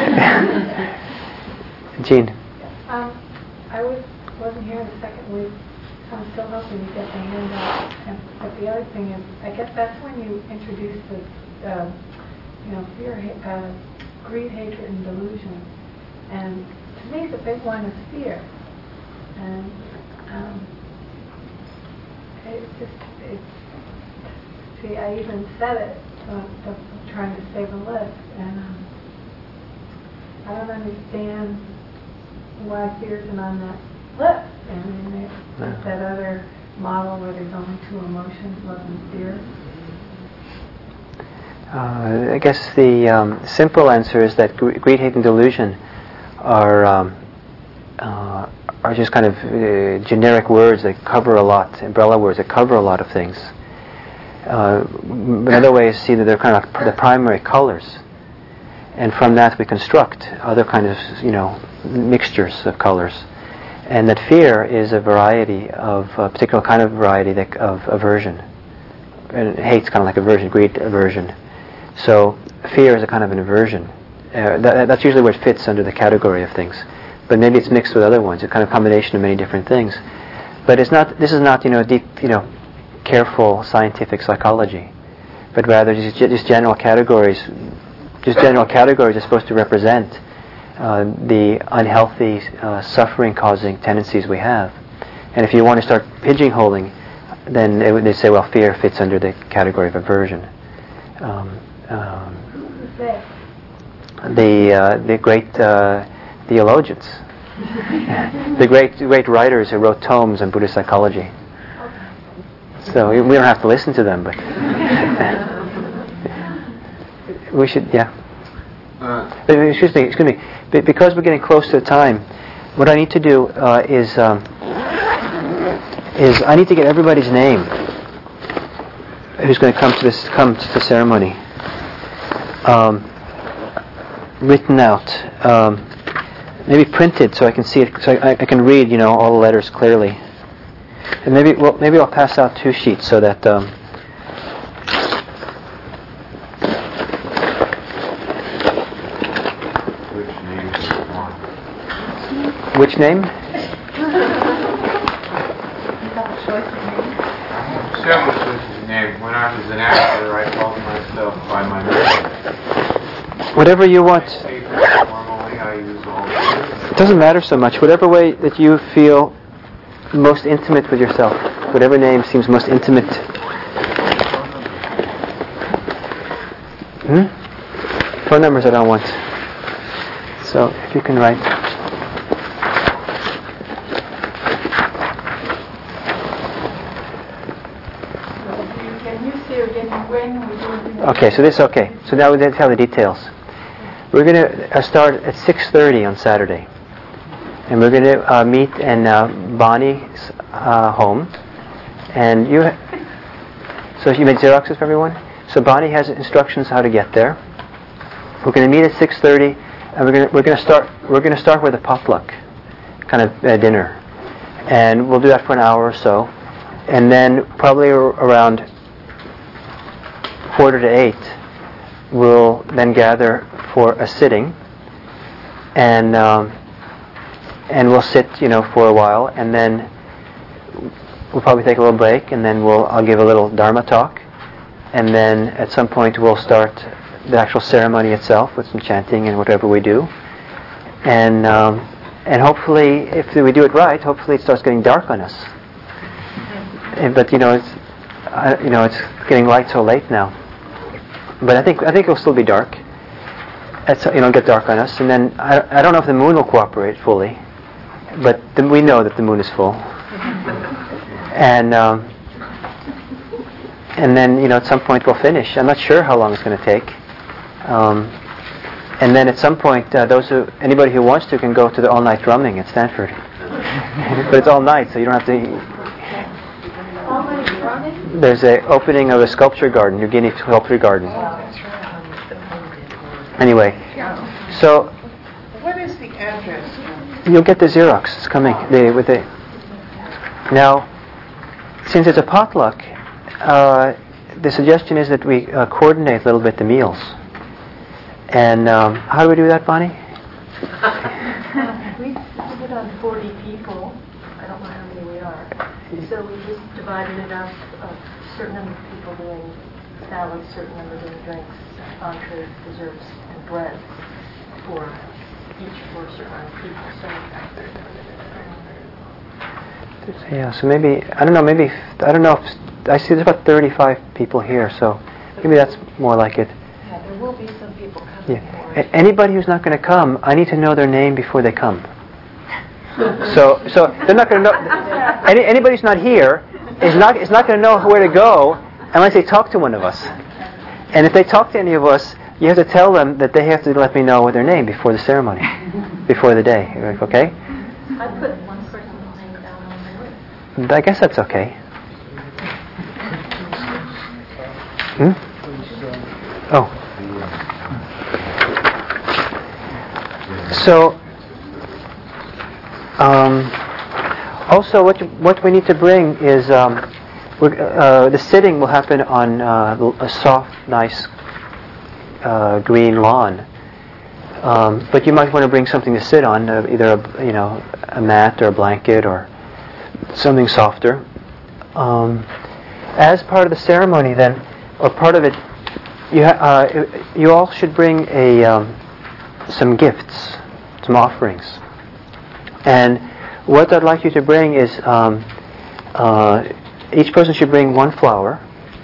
Jean. Um, I was wasn't here the second week, so I'm still hoping to get the handout. And, but the other thing is, I guess that's when you introduce the, uh, you know, fear, uh, greed, hatred, and delusion, and to me, the big one is fear, and um, it's just, it's, see, I even said it, uh, the, trying to save a list, and um, I don't understand why fear isn't on that list. I mean, there's that other model where there's only two emotions, love and fear. Uh, I guess the um, simple answer is that greed, hate, and delusion are um, uh, are just kind of uh, generic words that cover a lot, umbrella words that cover a lot of things. Uh, another way is to see that they're kind of like the primary colors, and from that we construct other kind of, you know, mixtures of colors. And that fear is a variety of a particular kind of variety that, of aversion, and hate's kind of like aversion, greed, aversion. So fear is a kind of an aversion. Uh, that, that's usually where it fits under the category of things, but maybe it's mixed with other ones. It's a kind of combination of many different things. But it's not. This is not, you know, deep, you know, careful scientific psychology, but rather just, just general categories. Just general categories are supposed to represent uh, the unhealthy, uh, suffering-causing tendencies we have. And if you want to start pigeonholing, then they, they say, well, fear fits under the category of aversion. Um, um, the uh, the great uh, theologians, the great great writers who wrote tomes on Buddhist psychology. So we don't have to listen to them, but we should, yeah. Uh, excuse me, excuse me. Because we're getting close to the time, what I need to do uh, is um, is I need to get everybody's name who's going to come to this come to the ceremony. Um, written out, um, maybe printed so I can see it, so I, I can read, you know, all the letters clearly. And maybe, well, maybe I'll pass out two sheets so that. Um, Which name? Several choices of names. When I was an actor, I called myself by my name. Whatever you want. Normally, I use all. It doesn't matter so much. Whatever way that you feel most intimate with yourself. Whatever name seems most intimate. Hmm? Phone numbers I don't want. So if you can write. Can you say again when we do? Okay, so this okay. So now we tell the details. We're going to uh, start at six thirty on Saturday, and we're going to uh, meet in uh, Bonnie's uh, home. And you, ha- so you made Xeroxes for everyone. So Bonnie has instructions how to get there. We're going to meet at six thirty, and we're going to, we're going to start we're going to start with a potluck kind of uh, dinner, and we'll do that for an hour or so, and then probably around quarter to eight, we'll then gather for a sitting, and um, and we'll sit, you know, for a while, and then we'll probably take a little break, and then we'll I'll give a little Dharma talk, and then at some point we'll start the actual ceremony itself with some chanting and whatever we do, and um, and hopefully, if we do it right, hopefully it starts getting dark on us. And, but you know, it's uh, you know it's getting light so late now. But I think I think it'll still be dark. It's, you know, get dark on us, and then I, I don't know if the moon will cooperate fully, but the, we know that the moon is full, and um, and then you know at some point we'll finish. I'm not sure how long it's going to take, um, and then at some point uh, those who anybody who wants to can go to the all-night drumming at Stanford, but it's all night, so you don't have to. There's a opening of a sculpture garden, Eugenie Sculpture Garden. Anyway, so What is the address? you'll get the Xerox. It's coming. The, with the now, since it's a potluck, uh, the suggestion is that we uh, coordinate a little bit the meals. And um, how do we do that, Bonnie? We put on forty people. I don't know how many we are. So we just divided it up. A certain number of people doing salads, certain number doing drinks, entrees, desserts, and bread for each for a certain amount of people. So. Yeah. So maybe I don't know. Maybe I don't know. If, I see there's about thirty-five people here. So maybe that's more like it. Yeah, there will be some people coming. Yeah. A- anybody who's not going to come, I need to know their name before they come. So, so they're not going to know. Any, anybody who's not here is not is not going to know where to go unless they talk to one of us. And if they talk to any of us, you have to tell them that they have to let me know their name before the ceremony, before the day. Okay? I put one person's name down on my list. I guess that's okay. Hmm? Oh. So. Um, also, what you, what we need to bring is um, we're, uh, the sitting will happen on uh, a soft, nice uh, green lawn. Um, but you might want to bring something to sit on, uh, either a, you know a mat or a blanket or something softer. Um, as part of the ceremony, then, or part of it, you ha- uh, you all should bring a um, some gifts, some offerings. And what I'd like you to bring is, um, uh, each person should bring one flower,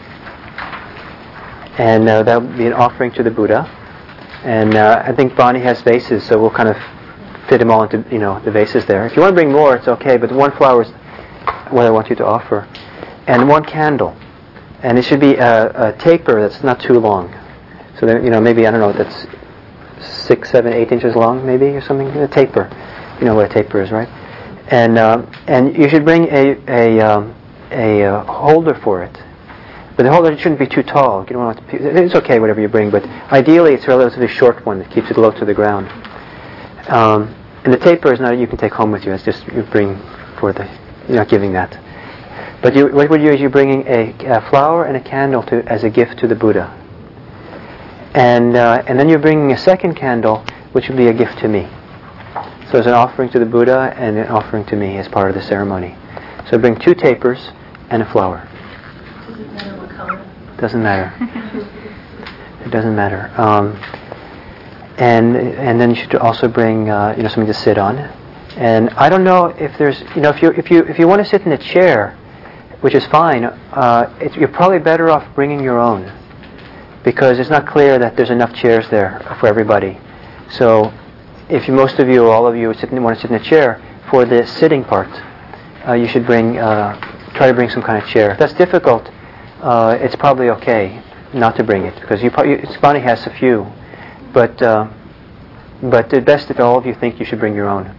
and uh, that would be an offering to the Buddha. And uh, I think Bonnie has vases, so we'll kind of fit them all into, you know, the vases there. If you want to bring more, it's okay, but one flower is what I want you to offer. And one candle. And it should be a, a taper that's not too long. So, there, you know, maybe, I don't know, that's six, seven, eight inches long, maybe, or something, a taper. You know what a taper is, right? And um, and you should bring a a um, a uh, holder for it, but the holder shouldn't be too tall. You don't want it to, it's okay whatever you bring, but ideally it's a relatively short one that keeps it low to the ground. Um, and the taper is not you can take home with you. It's just you bring for the you're not giving that. But you, what would you do is you're bringing a, a flower and a candle to as a gift to the Buddha, and uh, and then you're bringing a second candle, which would be a gift to me. So it's an offering to the Buddha and an offering to me as part of the ceremony. So bring two tapers and a flower. Does it matter what color? Doesn't matter. It doesn't matter. Um, and and then you should also bring uh, you know something to sit on, And I don't know if there's, you know, if you if you if you want to sit in a chair, which is fine, uh, it, you're probably better off bringing your own, because it's not clear that there's enough chairs there for everybody. So, if you, most of you, or all of you, sit in, want to sit in a chair for the sitting part, uh, you should bring, uh, try to bring some kind of chair. If that's difficult, uh, it's probably okay not to bring it, because you probably, Bonnie has a few, but uh, but the best if all of you think you should bring your own.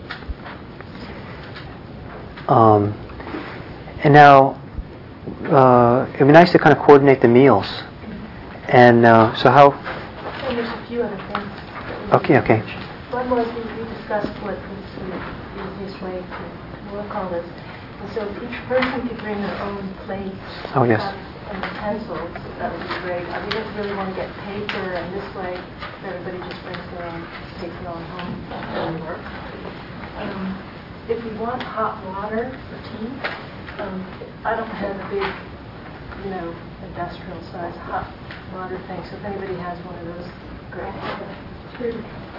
Um, and now, uh, it'd be nice to kind of coordinate the meals. And uh, so how? And there's a few other things. Okay, okay. One was we, we discussed what was the easiest way to work all this. And so if each person could bring their own plates, oh, yes. cups, and utensils, that would be great. I mean, we don't really want to get paper, and this way everybody just brings their own paper on home. That doesn't work. Um, if we want hot water for tea, um, I don't have a big, you know, industrial size hot water thing, so if anybody has one of those, great. Great.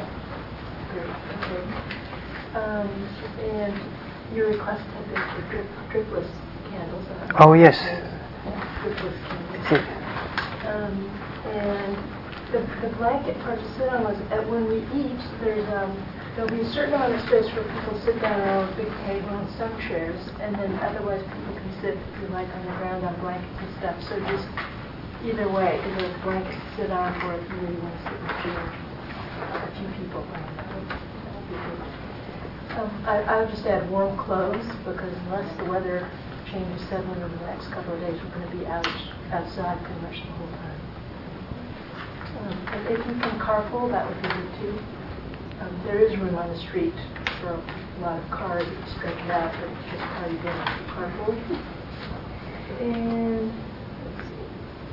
Okay. Um, and your request had been for drip, dripless candles. Uh, oh, yes. Dripless candles. Um, and the, the blanket part to sit on was, at when we eat, there's um, there'll be a certain amount of space where people sit down around a big table and some chairs, and then otherwise people can sit, if you like, on the ground on blankets and stuff. So just either way, either a blanket to sit on, or if you really want to sit in a chair, a few people. Um, I, I would just add warm clothes, because unless the weather changes suddenly in the next couple of days, we're going to be out outside pretty much the whole time. Um, and if you can carpool, that would be good too. Um, there is room on the street for a lot of cars that you stretch it out, but it's just how you get to carpool. And let's see.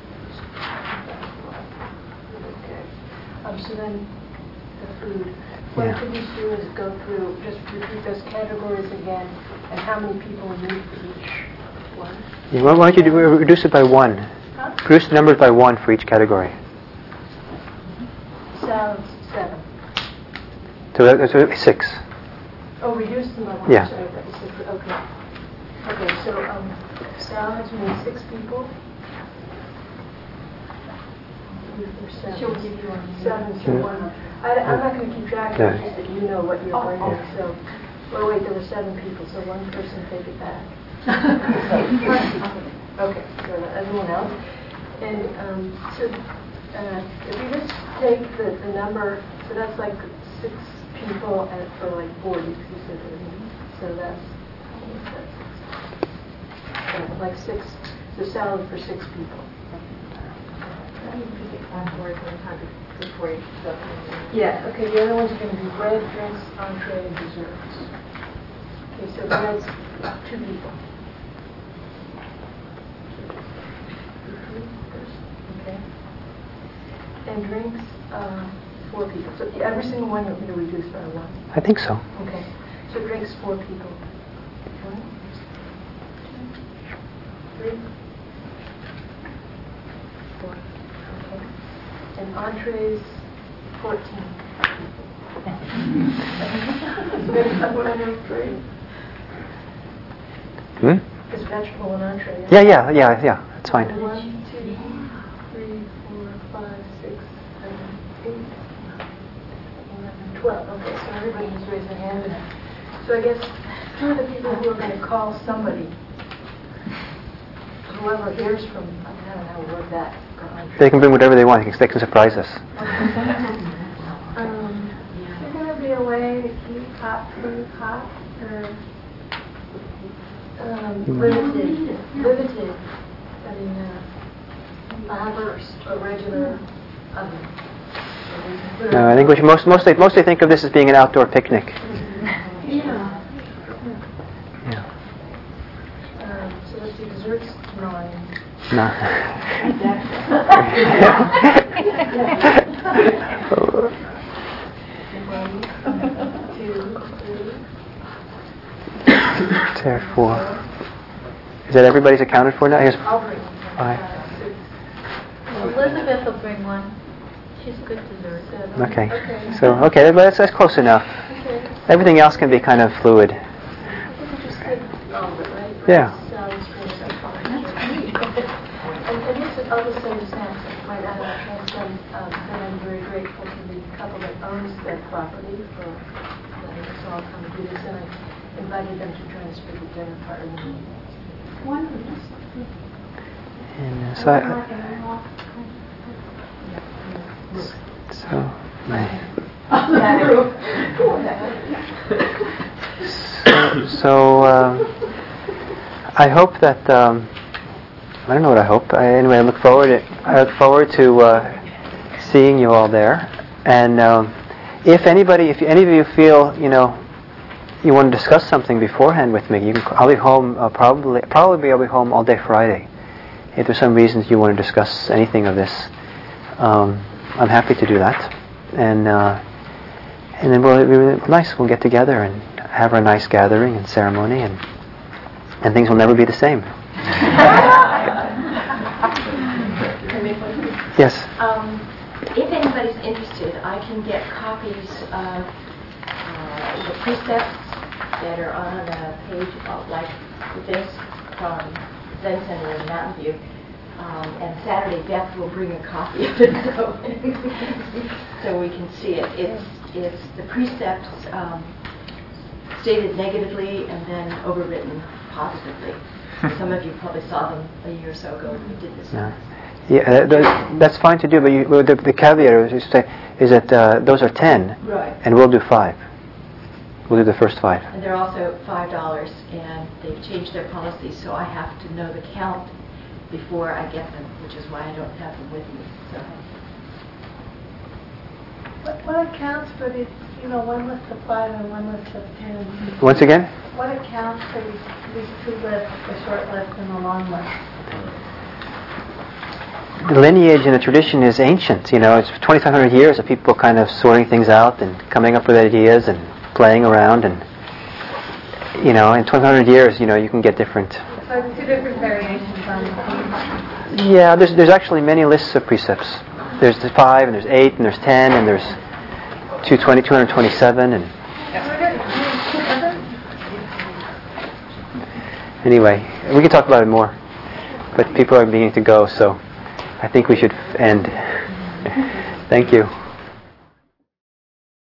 Okay. Um, so then the food. What Yeah. could we do is go through, just repeat those categories again, and how many people need for each one. Yeah, why don't you do, reduce it by one? Huh? Reduce the numbers by one for each category. Salads, seven. So that, that's six. Oh, reduce them by one. Yeah. Sorry, that was six. Okay. Okay, so um, salads, we need six people. Seven. She'll give you one. Seven, so Yeah. one. I, I'm not going to keep track of Yeah. it, just that you know what you're Oh, bringing. oh. So, oh wait, there were seven people, so one person take it back. Okay, so everyone else. And um, so uh, if we just take the, the number, so that's like six people at, for like forty, because you said thirty. So that's, how many is that? Uh, like six, so salad for six people. Yeah, okay, the other ones are going to be bread, drinks, entree, and desserts. Okay, so bread's two people. Okay. And drinks, uh, four people. So every single one you're going to reduce by one. I think so. Okay, so drinks, four people. One, two, three, four. Okay. And entrees, fourteen. Hmm? Is vegetable and entree? Yeah, yeah, yeah, yeah. That's fine. One, two, three, four, five, six, seven, eight, eleven, twelve. Okay, so everybody just raise their hand. So I guess two of the people who are going to call somebody, whoever hears from, I don't know how to word that. They can bring whatever they want. They can surprise us. Um, is there going to be a way to keep hot food hot, or Um, limited, limited. I mean, uh, I have a, a regular oven. No, I think we should most, mostly mostly think of this as being an outdoor picnic. Yeah. Yeah. Um, so let's see, desserts, nine. No. One, two, three. There, four. Is that everybody's accounted for now? Here's I'll bring five. six. Elizabeth will bring one. She's good dessert. Seven. Okay. Okay. So okay, that's that's close enough. Okay. Everything else can be kind of fluid. Yeah. And just, I'll just say just now, right out of that transcend, um, that I'm very grateful to the couple that owns that property for letting us all come do this, and I invited them to join us for the dinner party. Wonderful. And uh, so, I, so, so, so uh, I hope that. Um, I don't know what I hope. I, anyway, I look forward. To, I look forward to uh, seeing you all there. And um, if anybody, if any of you feel, you know, you want to discuss something beforehand with me, you can. I'll be home. Uh, probably, probably I'll be home all day Friday. If there's some reasons you want to discuss anything of this, um, I'm happy to do that. And uh, and then we'll, it'll be nice. We'll get together and have a nice gathering and ceremony, and and things will never be the same. Yes. Um, if anybody's interested, I can get copies of uh, the precepts that are on a page of, like this from Zen Center in Mountain View. Um, and Saturday, Beth will bring a copy of it so, so we can see it. It's it's the precepts um, stated negatively and then overwritten positively. Some of you probably saw them a year or so ago when we did this. Yeah, yeah uh, th- that's fine to do, but you, well, the, the caveat is, say, is that uh, those are ten, right. And we'll do five. We'll do the first five. And they're also five dollars, and they've changed their policy, so I have to know the count before I get them, which is why I don't have them with me. So. What, what accounts for these, you know, one list of five and one list of ten? Once again? What accounts for these, these two lists, the short list and the long list? The lineage and the tradition is ancient. You know, it's twenty-five hundred years of people kind of sorting things out and coming up with ideas and playing around, and you know, in twenty-five hundred years, you know, you can get different. So it's two different variations on the theme. Yeah, there's there's actually many lists of precepts. There's the five, and there's eight, and there's ten, and there's two twenty, two hundred twenty-seven, and anyway, we can talk about it more. But people are beginning to go, so I think we should end. Thank you.